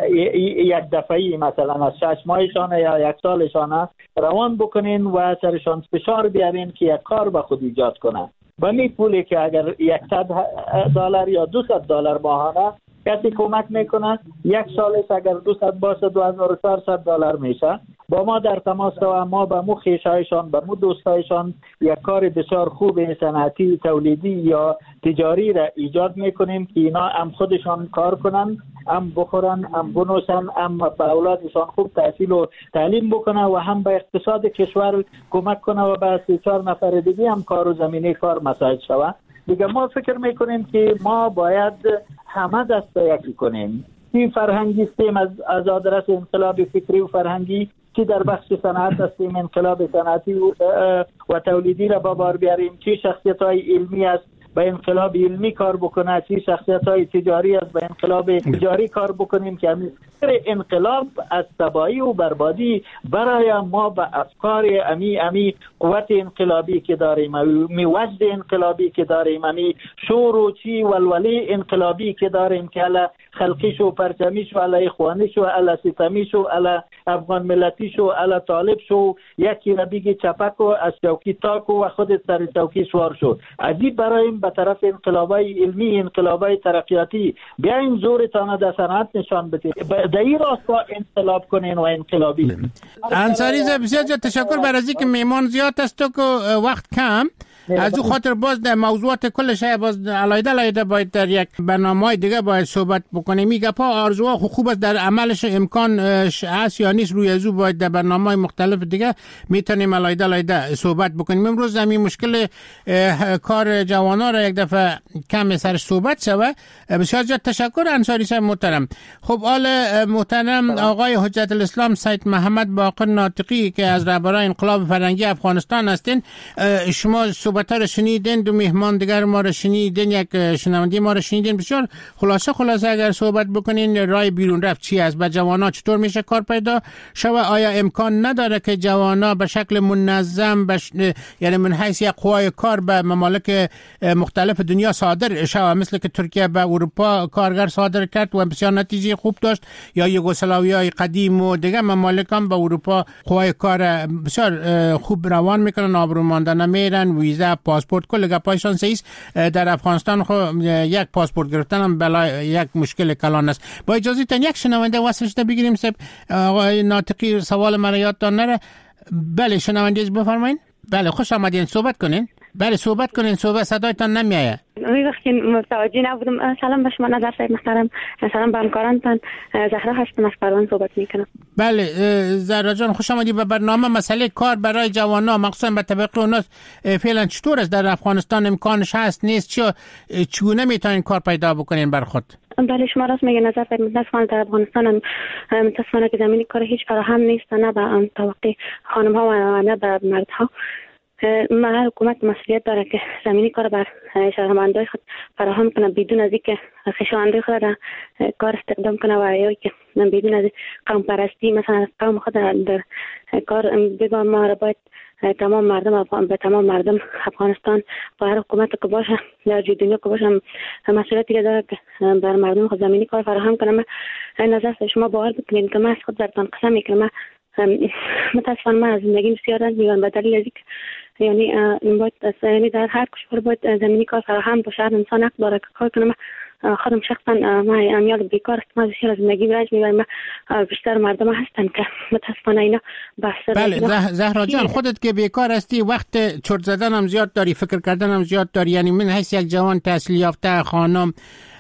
[SPEAKER 5] یک دفعی مثلا از شش ماهشان یا یک سالشان روان بکنین و سرشان فشار بیارین که یک کار به خود ایجاد کنن. و می پولی که اگر صد دلار یا دویست دلار ماهانه کسی کمک میکنه، یک سالش اگر دویست باشه دو هزار و چهارصد دلار میشه. با ما در تماس و ما به مو خویشایشان، به مو دوستایشان یک کار بسیار خوب صنعتی، تولیدی یا تجاری را ایجاد میکنیم که اینا هم خودشان کار کنن، هم بخورن، هم بنوشن، هم به اولادشان خوب تحصیل و تعلیم بکنه و هم به اقتصاد کشور کمک کنه و به سه چهار نفر دیگه هم کار و زمینه کار مساعد شود. دیگه ما فکر میکنیم که ما باید همه دست به یکی کنیم. این فرهنگی هستیم از از آدرس انقلاب فکری و فرهنگی که در بخش صنعت هستیم، انقلاب صنعتی و, و تولیدی را با بار بیاریم. چه شخصیت های علمی است به انقلاب علمی کار بکنه، چی شخصیت های تجاری است به انقلاب تجاری کار بکنیم که انقلاب از تباهی و بربادی برای ما به افکار امی امی قوت انقلابی که داریم، می وجد انقلابی که داریم، امی شور و چی ولولی انقلابی که داریم که علی خلقیش و پرچمیش و علی اخوانیش و علی ستمیش و علی افغان ملتیش و علی طالب شو، یکی را بگی چپک و از چوکی تاکو و خود سر چوکی سوار شد. عجیب برایم به طرف انقلابای علمی، انقلابای ترقیاتی بیاین زورتان در صنعت نشان بدید، در این راستا انقلاب کنین و انقلابی.
[SPEAKER 2] انصاری صاحب بسیار تشکر برای از اینکه میمان زیاد است و وقت کم، از او خاطر باز در موضوعات کلش باز علایده علایده باید در یک برنامه‌های دیگه باید صحبت بکنیم. میگه پا آرزوها خوب است، در عملش امکان هست یا نیست، روی از او باید در برنامه‌های مختلف دیگه میتونیم علایده علایده صحبت بکنیم. امروز همین مشکل کار جوانا را یک دفعه کم سرش صحبت شود. بسیار زیاد تشکر انصاری صاحب محترم. خب آل محترم آقای حجت الاسلام سید محمد باقر ناطقی که از رهبران انقلاب فرهنگی افغانستان هستین، شما صحبت‌ها رو شنیدین، دو مهمان دیگر ما رو شنیدین، یک شنونده ما رو شنیدین. بسیار خلاصه خلاصه اگر صحبت بکنین راه بیرون رفت چی است، به جوانا چطور میشه کار پیدا شود؟ آیا امکان نداره که جوانا به شکل منظم بش... یعنی من حیث یک قوای کار به ممالک مختلف دنیا صادر شود، مثل که ترکیه به اروپا کارگر صادر کرد و بسیار نتیجه خوب داشت، یا یوگسلاویای قدیم و دیگه ممالک هم به اروپا قوای کار بسیار خوب روان میکنن، آبرو مانده نمیرن، ویزا پاسپورت کل گپایشان سیست. در افغانستان خو یک پاسپورت گرفتن هم بلا یک مشکل کلان است. با اجازه تن یک شنونده واسش بگیریم. سب آقای ناطقی سوال من یادتان نره. بله شنونده بفرمایید. بله خوش آمدین، صحبت کنین. بله صحبت کنین، صحبت صدایتان نمیآید.
[SPEAKER 8] می وقتی متوجه نبودم. سلام به شما نظر صاحب محترم، سلام به همکارانتان. زهرا هستم از پروان صحبت میکنم.
[SPEAKER 2] بله زهرا جان خوش آمدید به برنامه. مسئله کار برای جوانان مخصوصا به طبقه اوناس فعلا چطور است در افغانستان؟ امکانش هست نیست؟ چه چگونه میتونین کار پیدا بکنین بر خود؟
[SPEAKER 8] بله شما راست میگه نظر صاحب. متاسفانه در افغانستان هم متاسفانه که زمینی کار هیچ فراهم نیست، نه به طبقه خانم ها و نه به مرد ها. ما حکومت مسئولیت داره که زمینی کار بر شهروندای خود فراهم کنه بدون از اینکه خشونده خود را کار استخدام کنه و یا که بدون از قوم پرستی مثلا قوم خود در کار بگم. ما را باید تمام مردم به تمام مردم افغانستان با هر حکومت که باشه در دنیا که باشه مسئولیتی داره که بر مردم خود زمینی کار فراهم کنه. من نظر شما باور بکنید که من از خود درتان قسم میکنم، متاسفانه من از زندگی بسیار رنج میبرم به دلیل از یعنی باید یعنی در هر کشور باید زمینی کار فراهم باشه، انسان حق داره که کار کنه. من خودم شخصا من امیال بیکار است، من بسیار از زندگی رنج میبرم. بیشتر مردم هستن که متاسفانه اینا بحث.
[SPEAKER 2] بله زهرا جان خودت که بیکار هستی وقت چرت زدن هم زیاد داری، فکر کردن هم زیاد داری. یعنی من حیث یک جوان تحصیل یافته خانم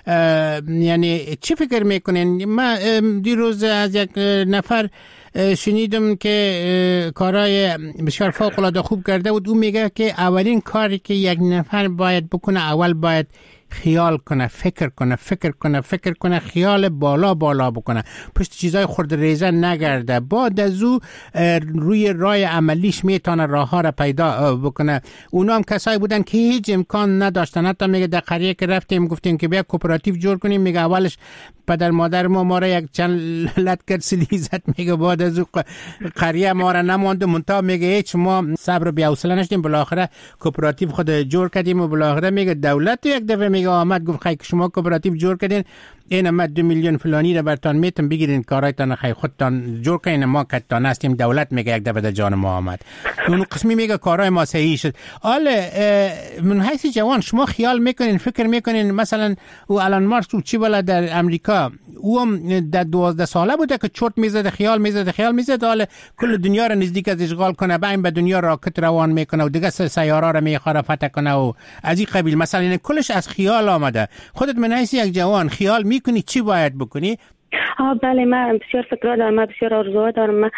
[SPEAKER 2] یعنی چی فکر میکنین؟ من دیروز از یک نفر شنیدم که کارهای بسیار فوق العاده خوب کرده بود. او میگه که اولین کاری که یک نفر باید بکنه اول باید خیال کنه، فکر کنه فکر کنه فکر کنه خیال بالا بالا بکنه، پشت چیزای خرد ریزه نگرده. بعد از او روی راه عملیش میتونه راه ها را پیدا بکنه. اونا هم کسایی بودن که هیچ امکان نداشتن. حتی میگه در قریه که رفتیم گفتیم که بیا کوپراتیو جور کنیم، میگه اولش پدر مادر ما ما را یک چند لط کرد سلی زد، میگه بعد از او قریه ما را نماند. منتها میگه هیچ ما صبر و بی‌حوصله نشدیم، بالاخره کوپراتیو خود جور کردیم و بالاخره میگه دولت یک دفعه میگه آمد گفت خیلی شما کوپراتیو جور کردین، این ما دو میلیون فلانی را برتان میتون بگیرین کارایتان خیلی خودتان جور کنین، ما کتان هستیم. دولت میگه یک دفعه در جان ما آمد. اون قسمی میگه کارای ما صحیح شد. حالا من حیث جوان شما خیال میکنین فکر میکنین مثلا او الان مارکس چی بالا در امریکا او هم در دوازده ساله بوده که چرت میزد خیال میزد خیال میزد حالا کل دنیا را نزدیک از اشغال کنه، بعد به دنیا راکت روان میکنه و دیگه سیاره را میخوره فتح کنه و از این قبیل. مثلا این کلش از خیال آمده. خودت من حیث یک جوان خیال میکنی چی باید بکنی؟
[SPEAKER 8] آه بله من بسیار فکر دارم، من بسیار آرزوها دارم. من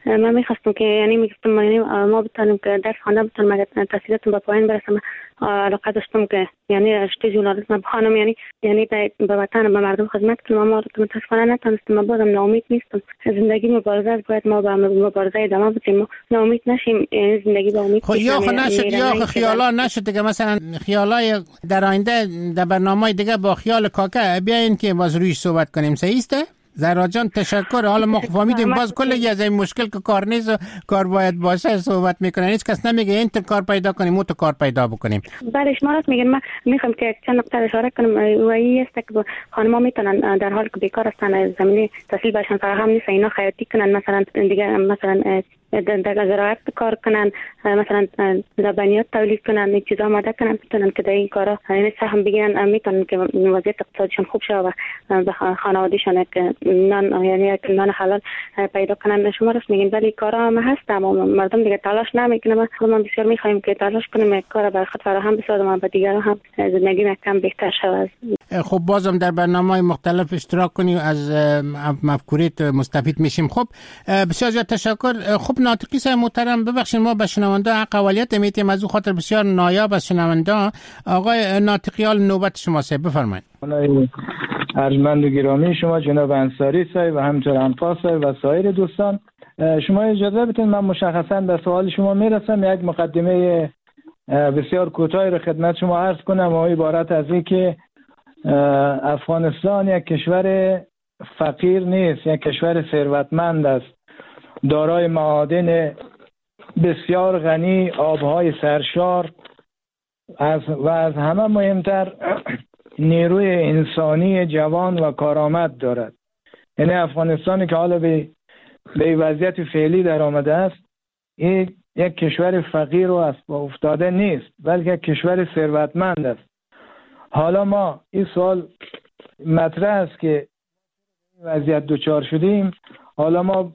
[SPEAKER 8] من میخواستم که یعنی میگفتم یعنی ما بتونیم که درس خواندن بتونم اگر تحصیلاتم به پایان برسم، علاقه داشتم که یعنی رشته ژورنالیسم بخوانم، یعنی یعنی به وطن به مردم خدمت کنم، اما متاسفانه نتونستم. بازم ناامید نیستم. زندگی مبارزه است، باید ما به مبارزه ادامه بدیم، ناامید نشیم. یعنی زندگی با امید
[SPEAKER 2] خب یا خو نشد یا خو خیالا نشد که مثلا خیالای در آینده در برنامه دیگه با خیال کاکا بیاین که باز رویش صحبت کنیم. صحیح است؟ زهرا جان تشکر. حالا ما فهمیدیم باز کلی از این مشکل که کار نیست و کار باید باشه صحبت میکنن. هیچ کس نمیگه این تو کار پیدا کنیم اون تو کار پیدا بکنیم.
[SPEAKER 8] بله شما راست میگین. من میخوام که چند نکته اشاره کنم و این است که خانم‌ها میتونن در حالی که بیکار هستن زمینه تحصیل بهشون فراهم نیست اینا خیاطی کنن، مثلا دیگه مثلا در زراعت کار کنن، مثلا لبنیات تولید کنن، این چیزا آماده کنن، میتونن که در این کارا یعنی سهم بگیرن، میتونن که وضعیت اقتصادیشون خوب شه و به خانواده‌شون که نان یعنی نان حلال پیدا کنن. شما راست میگین ولی کارا هم هست اما مردم دیگه تلاش نمیکنن. ما بسیار میخوایم که تلاش کنیم کارا برای خود فراهم بسازیم و به دیگران هم زندگی کم بهتر شود.
[SPEAKER 2] خب بازم در برنامه‌های مختلف اشتراک کنیم، از مفکوریت مستفید میشیم. خب بسیار زیاد تشکر. خب ناطقی صاحب محترم ببخشید ما به شنونده اقوالیت میتیم از او خاطر بسیار نایاب از شنونده. آقای ناطقیال نوبت شما صاحب بفرمایید.
[SPEAKER 6] ارجمند و گرامی شما جناب انصاری صاحب و همینطور انفاس صاحب و سایر دوستان، شما اجازه بدین من مشخصا به سوال شما میرسم. یک مقدمه بسیار کوتاهی رو خدمت شما عرض کنم و عبارت از این که افغانستان یک کشور فقیر نیست، یک کشور ثروتمند است، دارای معادن بسیار غنی، آبهای سرشار از و از همه مهمتر نیروی انسانی جوان و کارآمد دارد. یعنی افغانستانی که حالا به به وضعیت فعلی در آمده است، این یک کشور فقیر و افتاده نیست بلکه یک کشور ثروتمند است. حالا ما این سوال مطرح است که وضعیت دوچار شدیم، حالا ما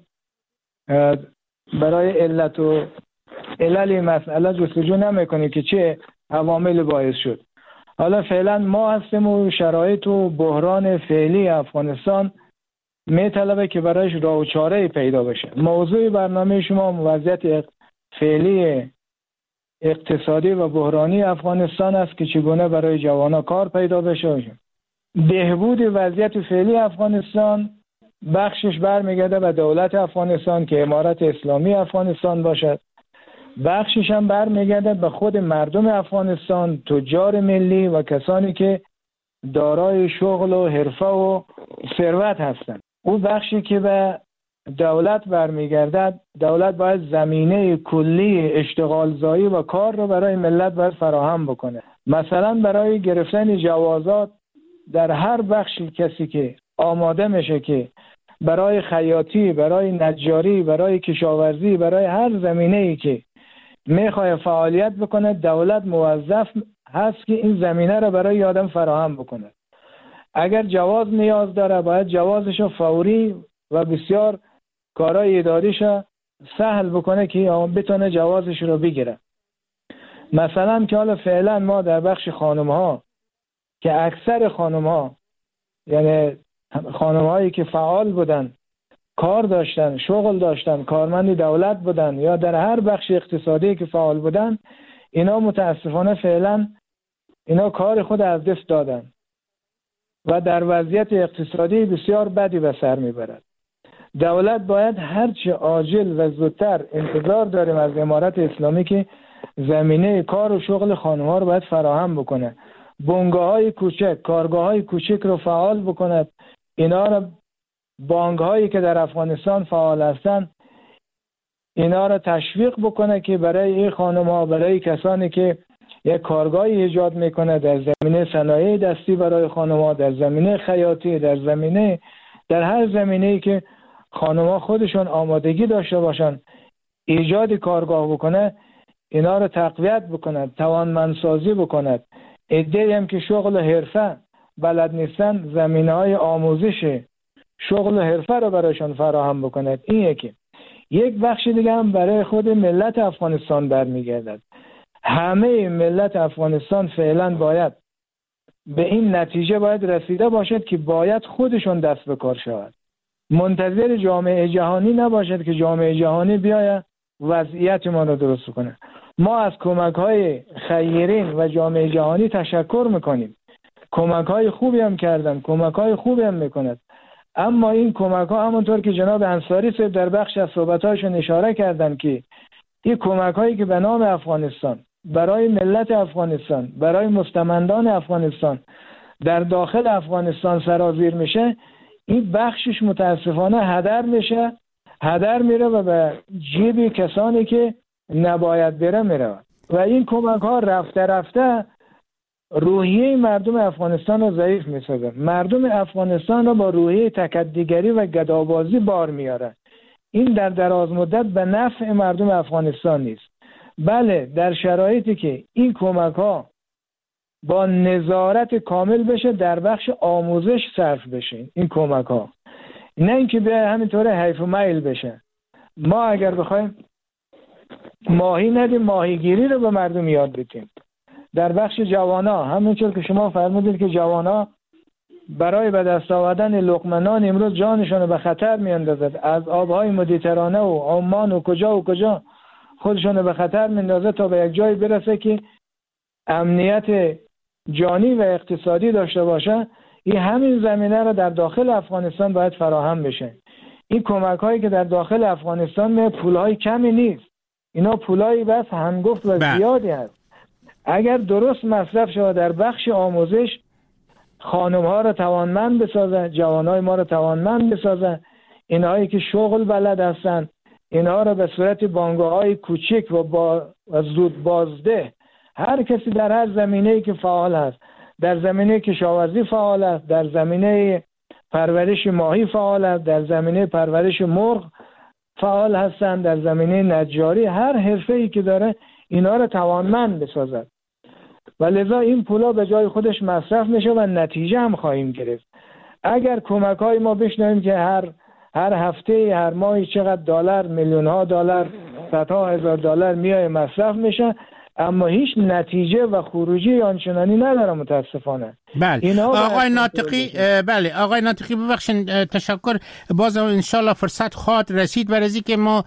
[SPEAKER 6] برای علت و علل مسئله جستجو نمیکنیم که چه عوامل باعث شد. حالا فعلا ما هستیم و شرایط و بحران فعلی افغانستان میطلبه که برایش راه و چاره پیدا بشه. موضوع برنامه شما وضعیت فعلی اقتصادی و بحرانی افغانستان است که چگونه برای جوانان کار پیدا بشه. بهبود وضعیت فعلی افغانستان بخشش برمیگرده به دولت افغانستان که امارت اسلامی افغانستان باشد، بخشش هم برمیگرده به خود مردم افغانستان، تجار ملی و کسانی که دارای شغل و حرفه و ثروت هستند. او بخشی که به دولت برمیگردد، دولت باید زمینه کلی اشتغال زایی و کار رو برای ملت باید فراهم بکنه. مثلا برای گرفتن جوازات در هر بخشی کسی که آماده میشه که برای خیاطی، برای نجاری، برای کشاورزی، برای هر زمینه‌ای که میخواد فعالیت بکنه، دولت موظف هست که این زمینه رو برای آدم فراهم بکنه. اگر جواز نیاز داره باید جوازش رو فوری و بسیار کارهای اداریش سهل بکنه که آن بتونه جوازش رو بگیره. مثلا که حالا فعلا ما در بخش خانم ها که اکثر خانم ها یعنی خانم هایی که فعال بودن، کار داشتن، شغل داشتن، کارمند دولت بودن یا در هر بخش اقتصادی که فعال بودن، اینا متاسفانه فعلا اینا کار خود از دست دادن و در وضعیت اقتصادی بسیار بدی به سر میبرد. دولت باید هرچه عاجل و زودتر، انتظار داریم از امارت اسلامی که زمینه کار و شغل خانم‌ها رو باید فراهم بکنه. بنگاه‌های کوچک، کارگاه‌های کوچک رو فعال بکند. اینا رو بانک‌هایی که در افغانستان فعال هستند اینا رو تشویق بکنه که برای این خانم‌ها، برای کسانی که یک کارگاهی ایجاد میکنه در زمینه صنایع دستی برای خانم‌ها، در زمینه خیاطی، در زمینه در هر زمینه‌ای که خانم‌ها خودشون آمادگی داشته باشن ایجاد کارگاه بکنه، اینا رو تقویت بکنه، توانمندسازی بکنه. عده‌ای هم که شغل و حرفه بلد نیستن، زمینه‌های آموزش شغل و حرفه رو برایشون فراهم بکنه. این یکی. یک بخش دیگه هم برای خود ملت افغانستان برمیگردد. همه ملت افغانستان فعلا باید به این نتیجه باید رسیده باشد که باید خودشون دست به کار شود. منتظر جامعه جهانی نباشد که جامعه جهانی بیاید وضعیت ما را درست کنه. ما از کمک‌های خیرین و جامعه جهانی تشکر میکنیم، کمک‌های خوبی هم کردن، کمک‌های خوبی هم میکند، اما این کمک‌ها همونطور که جناب انصاری صاحب در بخش از صحبت‌هاشون اشاره کردن که این کمک‌هایی که به نام افغانستان برای ملت افغانستان، برای مستمندان افغانستان در داخل افغانستان سرازیر میشه، این بخشش متاسفانه هدر میشه، هدر میره و به جیب کسانی که نباید بره میره و این کمک‌ها رفته رفته روحیه مردم افغانستان رو ضعیف میسازه. مردم افغانستان رو با روحیه تکدیگری و گدابازی بار میاره. این در دراز مدت به نفع مردم افغانستان نیست. بله، در شرایطی که این کمک‌ها با نظارت کامل بشه، در بخش آموزش صرف بشه این کمک‌ها، نه اینکه به همینطوره حیف و میل بشه. ما اگر بخوایم ماهی ندیم، ماهیگیری رو به مردم یاد بدیم. در بخش جوانا همونطور که شما فرمودید که جوانا برای به دست آوردن لقمه نان امروز جانشون رو به خطر میاندازد، از آبهای مدیترانه و عمان و کجا و کجا خودشون رو به خطر میاندازه تا به یک جایی برسه که امنیت جانی و اقتصادی داشته باشه. این همین زمینه رو در داخل افغانستان باید فراهم بشه. این کمک هایی که در داخل افغانستان می پولهای کمی نیست، اینا پولایی بس هنگفت و زیادی هست. اگر درست مصرف شود در بخش آموزش، خانم ها رو توانمند بسازه، جوان های ما رو توانمند بسازه، اینهایی که شغل بلد هستن اینها رو به صورت بانگاه های کوچک و با زود بازده، هر کسی در هر زمینه‌ای که فعال است، در زمینه کشاورزی فعال است، در زمینه پرورش ماهی فعال است، در زمینه پرورش مرغ فعال هستند، در زمینه نجاری، هر حرفه‌ای که داره اینا رو توانمند بسازد و لذا این پولا به جای خودش مصرف میشه و نتیجه هم خواهیم گرفت. اگر کمک های ما بشنویم که هر هر هفته هر ماه چقدر دلار، میلیون ها دلار، صدها هزار دلار میای مصرف میشه، اما هیچ نتیجه و خروجی آنچنانی نداره متاسفانه.
[SPEAKER 2] بله آقای ناطقی، بله آقای ناطقی ببخشید، تشکر. باز انشالله فرصت خواهد رسید برای اینکه ما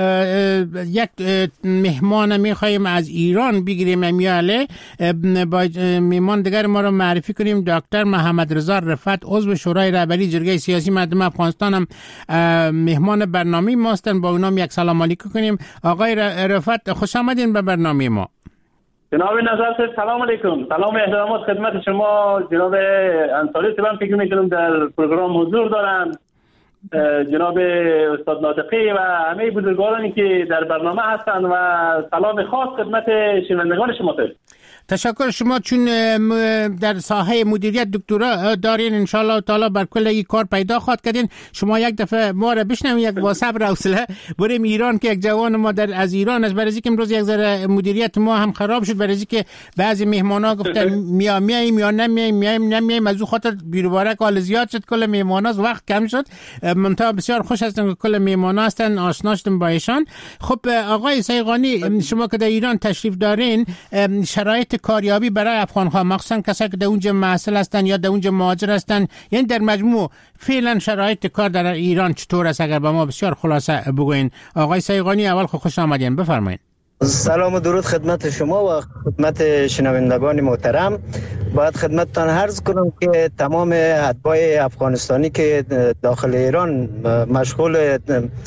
[SPEAKER 2] یک مهمان میخوایم از ایران بگیریم میاله، با مهمان دیگر ما رو معرفی کنیم. دکتر محمد رضا رفعت، عضو شورای رهبری جرگه سیاسی مردم افغانستان هم مهمان برنامه ما هستند، با اونام یک سلام علیکم کنیم. آقای رفعت خوش آمدین به برنامه ما.
[SPEAKER 9] جناب نظر سلام علیکم. سلام احترامات خدمت شما جناب انصاری صاحب، فکر میکنم در پروگرام حضور دارن، جناب استاد ناطقی و همه بزرگوارانی که در برنامه هستند و سلام خاص خدمت شنوندگان شما هست.
[SPEAKER 2] تشکر. شما چون در ساحه مدیریت دکترا دارین، انشالله تعالی بر کل این کار پیدا خواهد کردین. شما یک دفعه ما را بشنوید، یک با صبر و حوصله بریم ایران که یک جوان ما در از ایران است، برای اینکه امروز یک ذره مدیریت ما هم خراب شد، برای اینکه بعضی مهمانا گفتن میا میایم یا نمیایم، میایم نمیایم، از اون خاطر بیروباره کال زیاد شد، کل مهمانا وقت کم شد. منتها بسیار خوش هستم که کل مهمانا هستن، آشنا شدم با ایشان. خب آقای سیغانی، شما که در ایران تشریف دارین، شرایط کاریابی برای افغان‌ها، مخصوصا کسایی که در اونجا محصل هستن یا در اونجا مهاجر هستن، یعنی در مجموع فعلا شرایط کار در ایران چطور است؟ اگر با ما بسیار خلاصه بگوین. آقای سیغانی، اول خوش آمدین، بفرمایید.
[SPEAKER 10] سلام و درود خدمت شما و خدمت شنوندگان محترم. باید خدمتتان عرض کنم که تمام اتباع افغانستانی که داخل ایران مشغول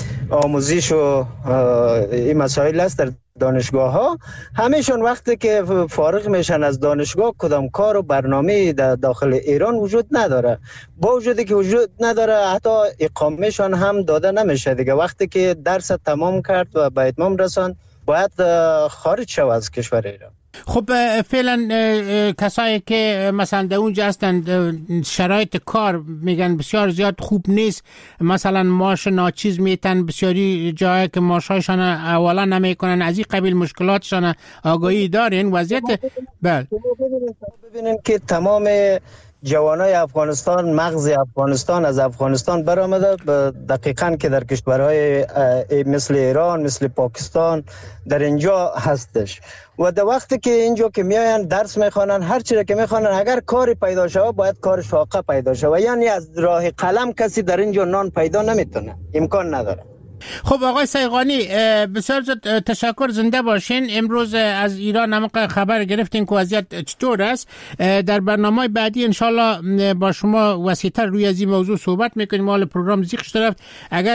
[SPEAKER 10] آموزش و این مسائل است در دانشگاه ها، همیشون وقتی که فارغ میشن از دانشگاه کدام کار و برنامه داخل ایران وجود نداره. با وجودی که وجود نداره، حتی اقامهشان هم داده نمیشه دیگه. وقتی که درس تمام کرد و به اتمام رساند، باید خارج شود از کشور ایران.
[SPEAKER 2] خب فعلا کسایی که مثلا در اونجا هستن شرایط کار میگن بسیار زیاد خوب نیست، مثلا معاش ناچیز میتن، بسیاری جایی که معاشایشان اولا نمیکنن، از این قبیل مشکلاتشان آگاهی دارین وضعیت؟ بله
[SPEAKER 10] ببینین که تمام جوانای افغانستان، مغز افغانستان از افغانستان برآمده، دقیقاً که در کشورهای مثل ایران، مثل پاکستان در اینجا هستش. و در وقتی که اینجا که میاین درس میخوانن، هر چیزی که میخوانن، اگر کاری پیدا شود باید کار شاقه پیدا شود، یعنی از راه قلم کسی در اینجا نان پیدا نمیتونه، امکان نداره.
[SPEAKER 2] خب آقای سیغانی، بسیار زیاد تشکر، زنده باشین. امروز از ایران هم خبر گرفتین که وضعیت چطور است. در برنامه بعدی انشالله با شما وسیع‌تر روی از این موضوع صحبت میکنیم. حال پروگرام زیخش طرف اگر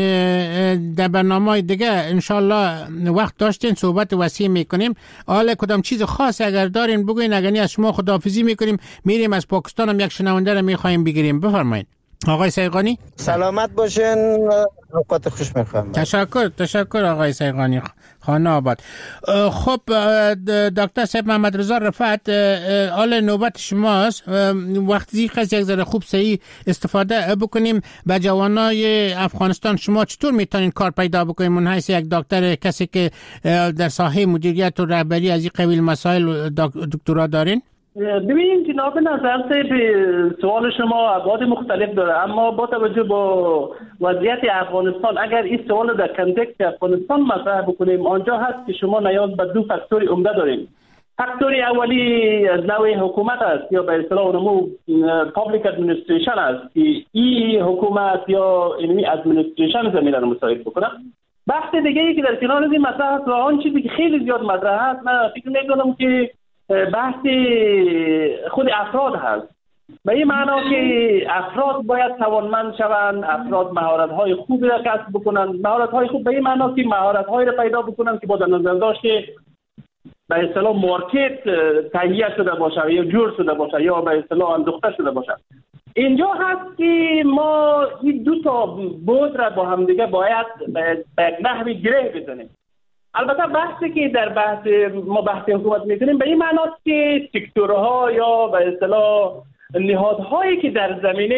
[SPEAKER 2] در برنامه دیگه انشالله وقت داشتین صحبت وسیع میکنیم. حال کدام چیز خاص اگر دارین بگوین، اگر از شما خداحافظی میکنیم، میریم از پاکستان هم یک شنونده رو میخوایم بگیریم. بفرمایید آقای سیغانی.
[SPEAKER 10] سلامت باشین، اوقات خوش میخوام.
[SPEAKER 2] تشکر تشکر آقای سیغانی، خانه آباد. خب دکتر صاحب محمد رضا رفعت، حال نوبت شماست. وقتی از یک ذره خوب صحیح استفاده بکنیم به جوانای افغانستان. شما چطور میتونین کار پیدا بکنین من حیث یک دکتر، کسی که در ساحه مدیریت و رهبری از این قبیل مسائل دکترا دارین؟
[SPEAKER 9] ببینید جناب نظر به سوال شما ابعاد مختلف داره، اما با توجه با وضعیت افغانستان اگر این سوال در کانتکست افغانستان مطرح بکنیم، آنجا هست که شما نیاز به دو فاکتور عمده داریم. فاکتور اولی از نوع حکومت است یا به اصطلاح نمو پابلیک ادمنستریشن است که این حکومت یا اینمی ادمنستریشن زمینه رو مساعد بکنه. بحث دیگه ای که در کنار این مطرح است و آن چیزی که خیلی زیاد مطرح است، من فکر می‌کنم که بحث خود افراد هست. به این معنا که افراد باید توانمند شوند، افراد مهارت‌های خوبی را کسب بکنند. مهارت‌های خوب به این معنا که مهارت‌هایی را پیدا بکنند که با در نظر داشت به اصطلاح مارکت تهیه شده باشه یا جور شده باشه یا به اصطلاح اندوخته شده باشه. اینجا هست که ما این دو تا بود را با هم دیگه باید به یک نحوی گره بزنیم. البته بحثی که در بحث ما بحث حکومت میکنیم به این معناست که سکتورها یا به اصطلاح نهادهایی که در زمینه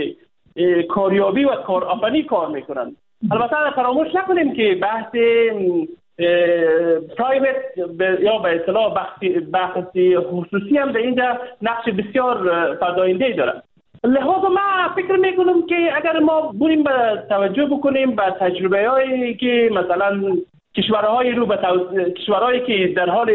[SPEAKER 9] کاریابی و کارآفرینی کار میکنن. البته فراموش نکنیم که بحث پرایوت یا به اصطلاح بحث خصوصی هم در اینجا نقش بسیار فزاینده داره. لحاظا من فکر میکنم که اگر ما بریم به توجه بکنیم به تجربه هایی که مثلا کشورهای رو به توسعه، کشورهایی که در حال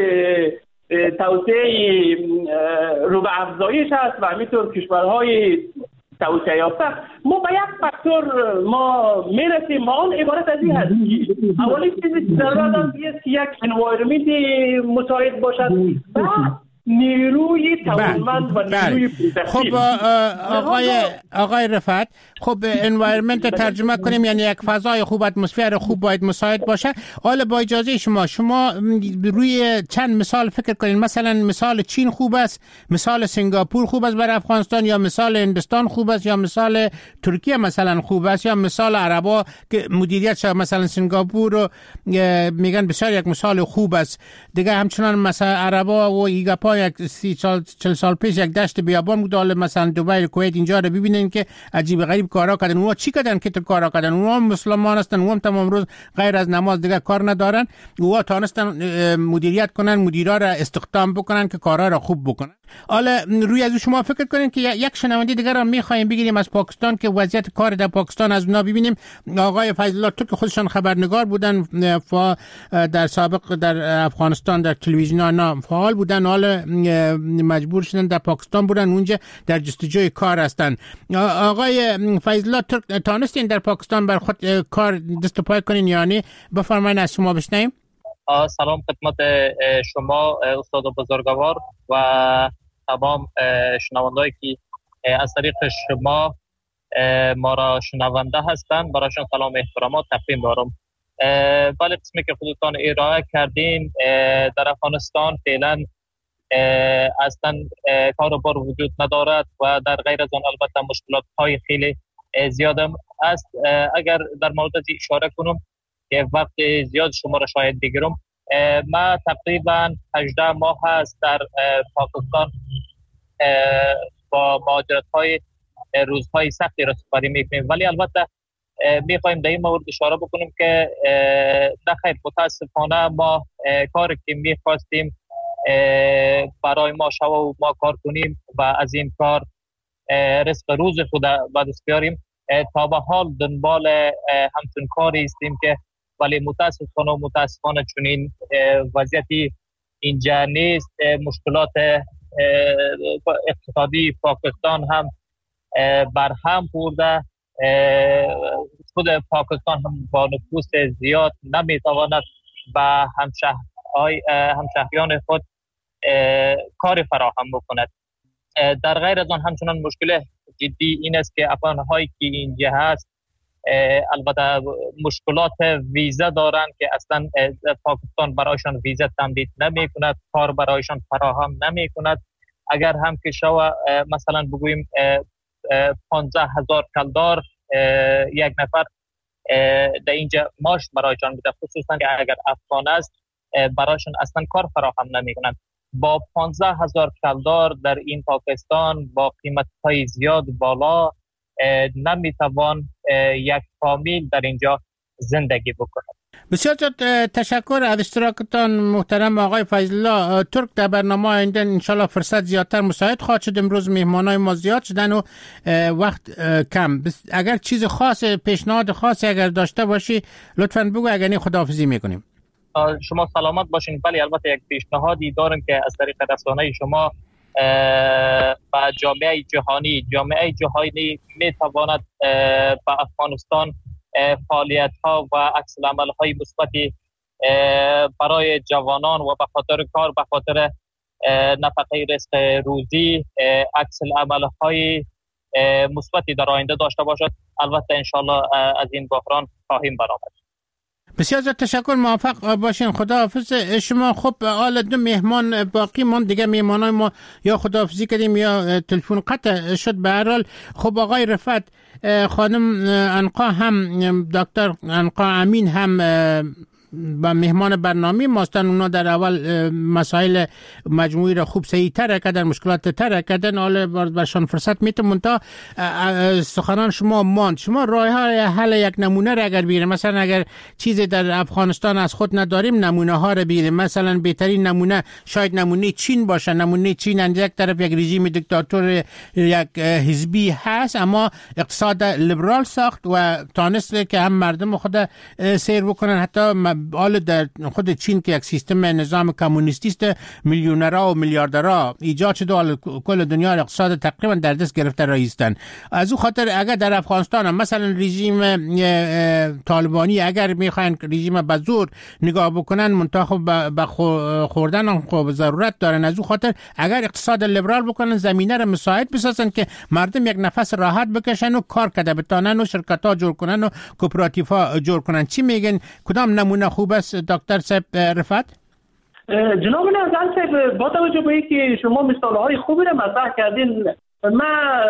[SPEAKER 9] توسعه رو به افزایش هست و همینطور کشورهای توسعه یافته، ما به یک فاکتور ما میرسیم. ما اون عبارت از این هست که اولی چیزی ضرورت است که یک انوایرمنت مساعد باشد و نیروی توانمند و نیروی
[SPEAKER 2] خب آقای آقای رفعت، خب انوایرمنت ترجمه کنیم یعنی یک فضای خوب، اتمسفر خوب باید مساعد باشه. حالا با اجازه شما شما روی چند مثال فکر کنین. مثلا مثال چین خوب است، مثال سنگاپور خوب است برای افغانستان، یا مثال هندوستان خوب است، یا مثال ترکیه مثلا خوب است، یا مثال عربا که مدیریت شده مثلا سنگاپور رو میگن بسیار یک مثال خوب است. دیگه همچنان مثلا عربا و ایگاپا یک سی سال چل سال پیش یک دشت بیابان بود. حالا مثلا دبی، کویت اینجا رو ببینین که عجیب غریب کارا کردن. اونها چی کردن که تو کارا کردن؟ اونها مسلمان هستن، اونها تمام روز غیر از نماز دیگه کار ندارن. اونها تونستن مدیریت کنن، مدیرا را استخدام بکنن که کارا را خوب بکنن. حالا روی از شما فکر کنین که یک شنونده دیگر را می‌خوایم بگیریم از پاکستان که وضعیت کار در پاکستان از اونا ببینیم. آقای فیض الله تو که خودشان خبرنگار بودن و در سابق در افغانستان در تلویزیون فعال بودن، حالا مجبور شدن در پاکستان بودن، اونجا در جستجوی کار هستن. آقای فیض الله تو تانستین در پاکستان بر خود کار دست و پای کنین یعنی؟ بفرمایید از شما بشنویم.
[SPEAKER 11] سلام خدمت شما استاد بزرگوار و تمام شنوندهایی که از طریق شما ما را شنونده هستند. برایشان سلام احترامات تقدیم دارم. بله، قسمی که خودتان ارائه کردین در افغانستان فعلا اصلا کار و بار وجود ندارد و در غیر از آن البته مشکلات های خیلی زیاد است. اگر در مورد از اشاره کنم که وقت زیاد شما را شاید بگیرم، ما تقریبا هجده ماه هست در پاکستان با مهاجرت های روزهای سختی را سپری میکنیم، ولی البته میخوایم در این مورد اشاره بکنیم که نخیر متاسفانه ما کاری که میخواستیم برای ما شوا و ما کار کنیم و از این کار رزق روز خود به دست بیاریم. تا به حال دنبال همچون کاری هستیم که ولی متاسفانه و متاسفانه چنین وضعیتی اینجا نیست. مشکلات اقتصادی پاکستان هم برهم خورده. خود پاکستان هم با نفوذ زیاد نمیتواند به همشهرهای همشهریان خود کار فراهم بکند. در غیر از آن همچنان مشکل جدی این است که افغان‌هایی که اینجا هست البته مشکلات ویزا دارند که اصلا پاکستان برایشان ویزا تمدید نمی کند، کار برایشان فراهم نمی کند. اگر هم که شو مثلا بگوییم پانزده هزار کلدار یک نفر در اینجا ماش برایشان بده، خصوصا که اگر افغان است برایشان اصلا کار فراهم نمی کند. با پانزده هزار کلدار در این پاکستان با قیمت های زیاد بالا نمیتوان یک فامیل در اینجا زندگی بکند.
[SPEAKER 2] بسیار تشکر از اشتراکتان محترم آقای فیض الله ترک. در برنامه آینده انشالله فرصت زیادتر مساعد خواهد شد. امروز مهمانای ما زیاد شدن و وقت کم. اگر چیز خاص، پیشنهاد خاصی اگر داشته باشی لطفاً بگو، اگر نه خداحافظی میکنیم.
[SPEAKER 11] شما سلامت باشین. بله البته یک پیشنهادی دارم که از طریق رسانه شما با جامعه جهانی جامعه جهانی میتواند با افغانستان فعالیت ها و عکس العمل های مثبتی برای جوانان و به خاطر کار به خاطر نفقه رزق روزی عکس العمل های مثبتی در آینده داشته باشد. البته انشالله از این بحران خواهیم برآمد.
[SPEAKER 2] بسیار زیاد تشکر، موفق باشین. خداحافظ شما. خب حالا دو مهمان باقی مون دیگه، مهمانای ما یا خداحافظی کردیم یا تلفن قطع شد. به هر حال خب آقای رفعت، خانم عنقا هم، دکتر عنقا امین هم با مهمان برنامه ماستن. اونا در اول مسائل مجموعی را خوب صحیح تر کردن، مشکلات تر کردن. حالا برشان فرصت میتون منتها سخنان شما ماند. شما راه های حل یک نمونه را اگر بگیریم، مثلا اگر چیزی در افغانستان از خود نداریم نمونه ها را بگیریم. مثلا بهترین نمونه شاید نمونه چین باشه. نمونه چین از یک طرف یک رژیم دیکتاتور یک حزبی هست اما اقتصاد لیبرال ساخت و تانست که هم مردم خود سیر بکنن. حتی حال در خود چین که یک سیستم نظام کمونیستی است، میلیونرها و میلیاردرها ایجاد شده، حال کل دنیا اقتصاد تقریبا در دست گرفته رایستن. از او خاطر اگر در افغانستان هم مثلا رژیم طالبانی اگر میخواین رژیم به زور نگاه بکنن منتخب به خوردن هم خوب ضرورت دارن. از او خاطر اگر اقتصاد لیبرال بکنن، زمینه را مساعد بسازن که مردم یک نفس راحت بکشن و کار کرده بتانن و شرکت ها جور کنن و کوپراتیو ها جور کنن. چی میگن؟ کدام نمونه خوب است دکتر صاحب رفعت؟
[SPEAKER 9] جناب نازل صاحب، با توجه به اینکه شما مثال های خوبی را مطرح کردین، من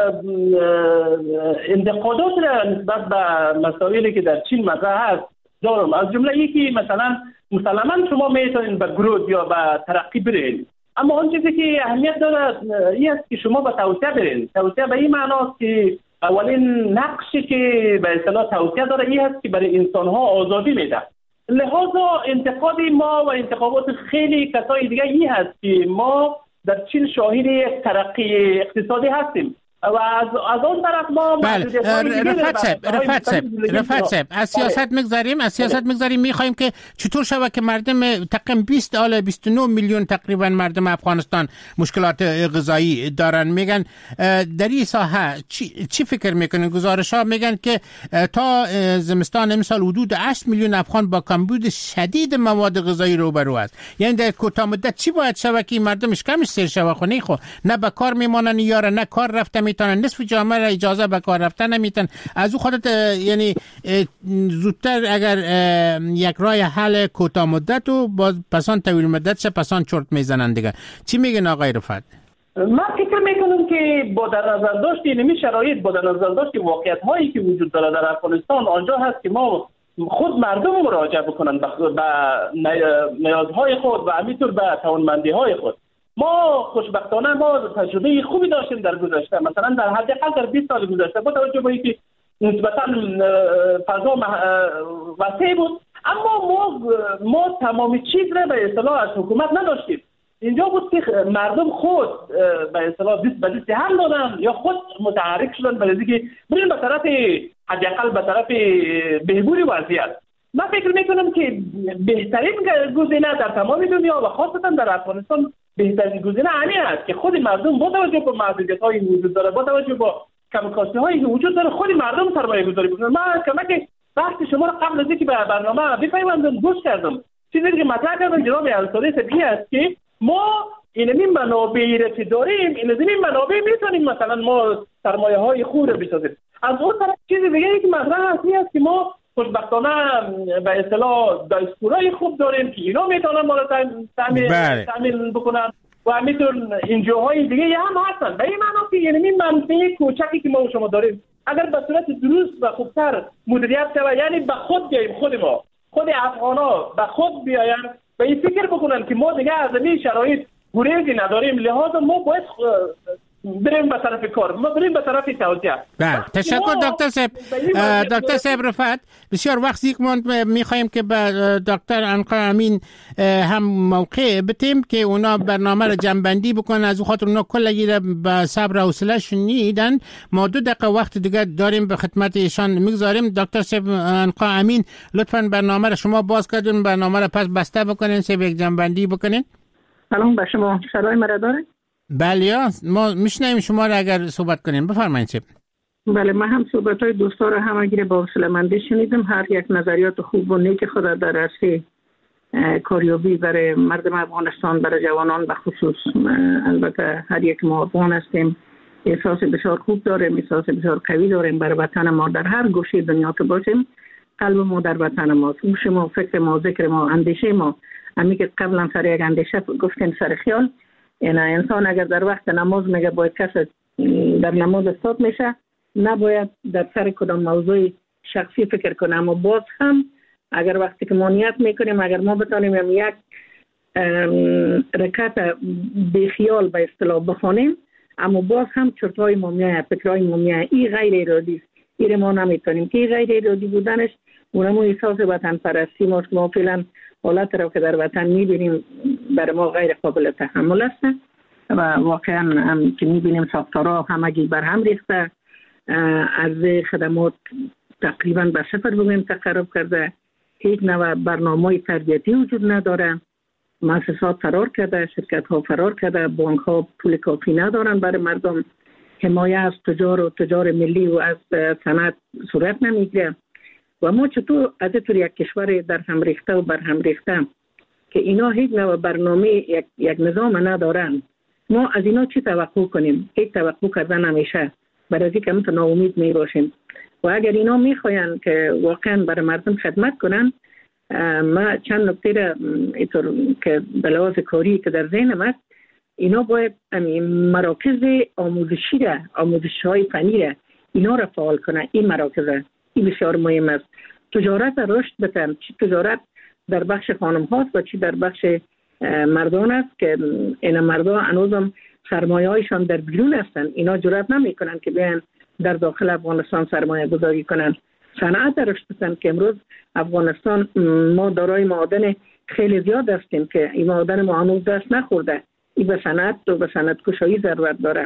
[SPEAKER 9] انتقادات را نسبت به مسائلی که در چین مطرح است دارم. از جمله یکی مثلا مسلما شما میتونین به گروث یا به ترقی برین، اما اون چیزی که اهمیت داره این است که شما به توسعه برین. توسعه به این معناست که اولین نقشی که به اصطلاح توسعه داره این است که برای انسان ها آزادی میده. لحاظا انتقادی ما و انتقادات خیلی کسای دیگه این هست که ما در چین شاهد یک ترقی اقتصادی هستیم و از از اون طرف ما
[SPEAKER 2] رفعت صاحب رفعت صاحب رفعت صاحب از سیاست مگذاریم از سیاست مگذاریم میخوایم که چطور شود که مردم تقریبا بیست الی بیست و نه میلیون تقریبا مردم افغانستان مشکلات غذایی دارن. میگن در این ساحه چی, چی فکر میکنن؟ گزارش ها میگن که تا زمستان امسال حدود هشت میلیون افغان با کمبود شدید مواد غذایی روبرو است. یعنی در کوتاه مدت چی باید شود که مردمش کمش سیر شود؟ خو نه خو نه به کار میمونن یا نه کار رفته میتونن، نصف جامعه را اجازه به کار رفتن نمیتن. از او خودت یعنی زودتر اگر یک راه حل کوتاه مدت و باز پسان طویل مدت شه پسان چرت میزنن دیگه. چی میگن آقای رفعت؟
[SPEAKER 9] من فکر میکنم که با در نظر داشت اینمی شرایط، با در نظر داشت واقعیت هایی که وجود داره در افغانستان، آنجا هست که ما خود مردم مراجعه بکنن به نیازهای خود و همینطور به توانمندی های خود. ما خوشبختانه ما تجربه خوبی داشتیم در گذشته، مثلا در حداقل در بیست سال گذشته با توجه به اینکه نسبتا فضا وسیع بود، اما ما ما تمام چیز را به اصطلاح از حکومت نداشتیم. اینجا بود که مردم خود به اصطلاح دست به دست هم دادن یا خود متحرک شدن برای اینکه بریم به طرف حداقل به طرف بهبود وضعیت. من فکر میکنم که بهترین گزینه در تمام دنیا و خاصتا در افغانستان بهترین گزینه همین است که خود مردم با توجه به محدودیت‌های وجود داره، با توجه به کمکاستی‌هایی که وجود داره، خود مردم سرمایه گذاری بکنن. من کمک بحث شما را قبل از اینکه به برنامه بپیوندم گوش کردم. چیزی که مطرح کردن جناب انصاری طبیعی است که ما اینمی منابعی را که داریم، اینمی منابع میتونیم مثلا ما سرمایه های خوب را بسازیم. از اون طرف چیز دیگه که مطرح است است که ما خوشبختانه به اصطلاح دستورای خوب داریم که اینا میتونن ما را تامین تامین بکنن و همینطور انجیوهای دیگه هم هستن. به این معنا که یعنی منفعه کوچکی که ما و شما داریم اگر به صورت درست و خوبتر مدیریت شود، یعنی به خود بیاییم، خود ما خود افغانا به خود بیاین و این فکر بکنن که ما دیگه از این شرایط گریزی نداریم، لحاظا ما باید بریم به طرف کار، ما بریم به طرف توجیه.
[SPEAKER 2] بله، تشکر دکتر صاحب. دکتر صاحب رفعت، بسیار وقت یک ما میخوایم که به دکتر عنقا امین هم موقع بتیم که اونا برنامه را جنبندی بکنن، از خاطر اونا کلگی را به صبر و حوصله شنیدن. ما دو دقیقه وقت دیگه داریم به خدمت ایشان میگذاریم. دکتر صاحب عنقا امین، لطفاً برنامه را شما باز کردین، برنامه را پس بسته بکنین، سه یک جنبندی بکنین.
[SPEAKER 4] سلام به شما، صدای مرا داره؟
[SPEAKER 2] بله، ما میشنویم شما را اگر صحبت کنین بفرمایید.
[SPEAKER 4] بله، من هم صحبت های دوستا را همگی با حوصله‌مندی شنیدم. هر یک نظریات خوب و نیک خود در عرصه کاریابی برای مردم افغانستان، برای جوانان به خصوص، البته هر یک ما افغان هستیم، احساس بسیار خوب داریم، احساس بسیار قوی داریم برای وطن ما. در هر گوشه دنیا که باشیم قلب ما در وطن ما، هوش ما، فکر ما، ذکر ما، اندیشه ما، همین که قبلا سر یک اندیشه گفتیم سر خیال. یعنی انسان اگر در وقت نماز میگه باید کس در نماز استاد میشه، نباید در سر کدام موضوع شخصی فکر کنه. اما باز هم اگر وقتی که ما نیت میکنیم، اگر ما بتانیم یک رکعت بی خیال به اصطلاح بخونیم، اما باز هم چرتهای ما میاد، فکرهای ما میاد، این غیر ارادی است، این ما نمیتونیم که غیر ارادی بودنش اونمو احساس وطن پرستی ماست. ما فعلا حالت رو که در وطن میبینیم برای ما غیر قابل تحمل است و واقعا هم که میبینیم ساختارها همگی بر هم ریخته، عرضه خدمات تقریبا به صفر بگویم تقرب کرده، هیچ نوع برنامه تربیتی وجود نداره، مؤسسات فرار کرده، شرکت ها فرار کرده، بانک ها پول کافی ندارن برای مردم، حمایه از تجار و تجار ملی و از صنعت صورت نمیگیره. و ما چطور از طور یک کشور در هم ریخته و بر هم ریخته که اینا هیچ نوع برنامه یک, یک نظام ندارن، ما از اینا چی توقع کنیم؟ هیچ توقع کردن نمیشه، برای اینکه ما ناامید می باشیم. و اگر اینا میخواین که واقعا برای مردم خدمت کنن، ما چند نکته را اینطور که به لحاظ کاری که در ذهنم است، اینا باید مراکز آموزشی را، آموزش های فنی را اینا را فعال کنن. این مراکز این بسیار مهم است. تجارت رشد بتن، چی تجارت در بخش خانم هاست و چی در بخش مردان است که این مردان هنوزم سرمایه هایشان در بیرون هستن، اینا جرأت نمی کنن که بیان در داخل افغانستان سرمایه گذاری کنن. صنعت رشد بتن که امروز افغانستان ما دارای معادن خیلی زیاد هستیم که این معادن ما هنوز دست نخورده، این به صنعت و به صنعت کشایی ضرورت داره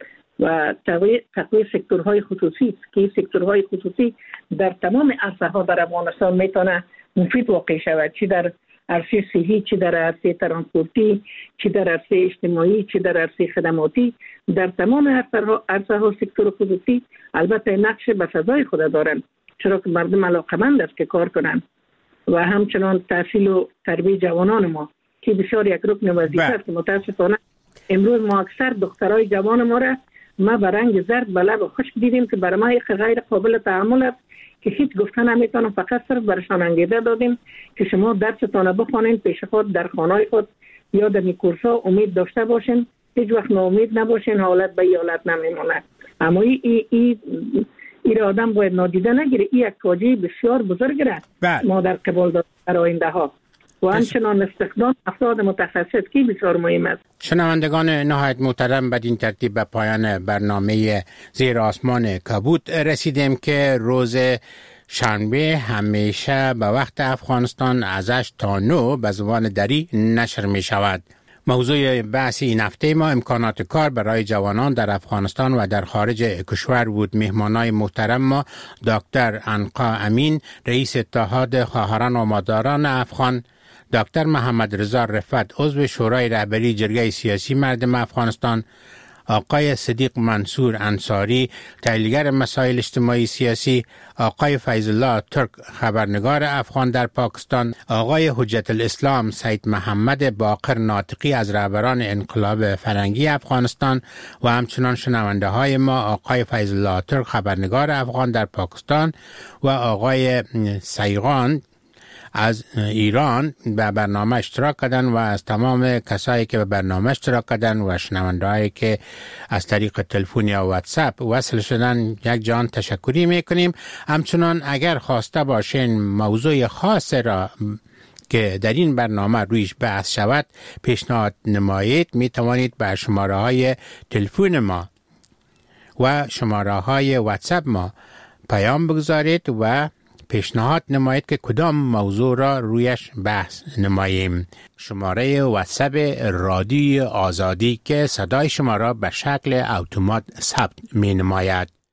[SPEAKER 4] و تقویه تقویه سکتورهای خصوصی که سکتورهای خصوصی در تمام عرصه ها در افغانستان میتونه مفید واقع شود، چی در عرصه صحی، چی در عرصه ترانسپورتی، چی در عرصه اجتماعی، چی در عرصه خدماتی. در تمام عرصه ها سکتور خصوصی البته نقش به سزای خود دارن، چرا که مردم علاقمند است که کار کنن و همچنان تحصیل و تربیت جوانان ما که بسیار یک رکن وظیفه است. متاسفانه امروز ما اکثر دخترای جوان ما را ما به رنگ زرد به لب خشک دیدیم که برای ما غیر قابل تحمل است که هیچ گفتن نمیتونم، فقط صرف برشان انگیزه دادیم که شما درستان بخونین، پیش خود در خانه خود یا در کورس‌ها امید داشته باشین، هیچ وقت ناامید نباشین، حالت به حالت نمیمونه. اما این ای ای این آدم باید نادیده نگیره، این یک فاجعه بسیار بزرگ است ما در قبال داریم در آینده ها و همچنان استخدام افراد متخصص که بسیار مهم است.
[SPEAKER 2] شنوندگان نهایت محترم، بدین ترتیب به پایان برنامه زیر آسمان کبوت رسیدیم که روز شنبه همیشه به وقت افغانستان از هشت تا نه به زبان دری نشر می شود. موضوع بحث این هفته ما امکانات کار برای جوانان در افغانستان و در خارج کشور بود. مهمانای محترم ما دکتر عنقا امین، رئیس اتحاد خواهران و مادران افغان، دکتر محمد رضا رفعت، عضو شورای رهبری جرگه سیاسی مردم افغانستان، آقای صدیق منصور انصاری، تحلیلگر مسائل اجتماعی سیاسی، آقای فیض الله ترک، خبرنگار افغان در پاکستان، آقای حجت الاسلام سید محمد باقر ناطقی از رهبران انقلاب فرنگی افغانستان و همچنان شنونده های ما آقای فیض الله ترک، خبرنگار افغان در پاکستان و آقای سیغان از ایران به برنامه اشتراک کردن و از تمام کسایی که به برنامه اشتراک کردن و شنونده‌هایی که از طریق تلفن یا واتساپ وصل شدن یک جان تشکری میکنیم. همچنان اگر خواسته باشین موضوع خاص را که در این برنامه رویش بحث شود پیشنهاد نمایید، می توانید به شماره های تلفن ما و شماره های واتساپ ما پیام بگذارید و پیشنهاد نمایید که کدام موضوع را رویش بحث نماییم. شماره واتساپ رادیو آزادی که صدای شما را به شکل اتومات ثبت می نماید.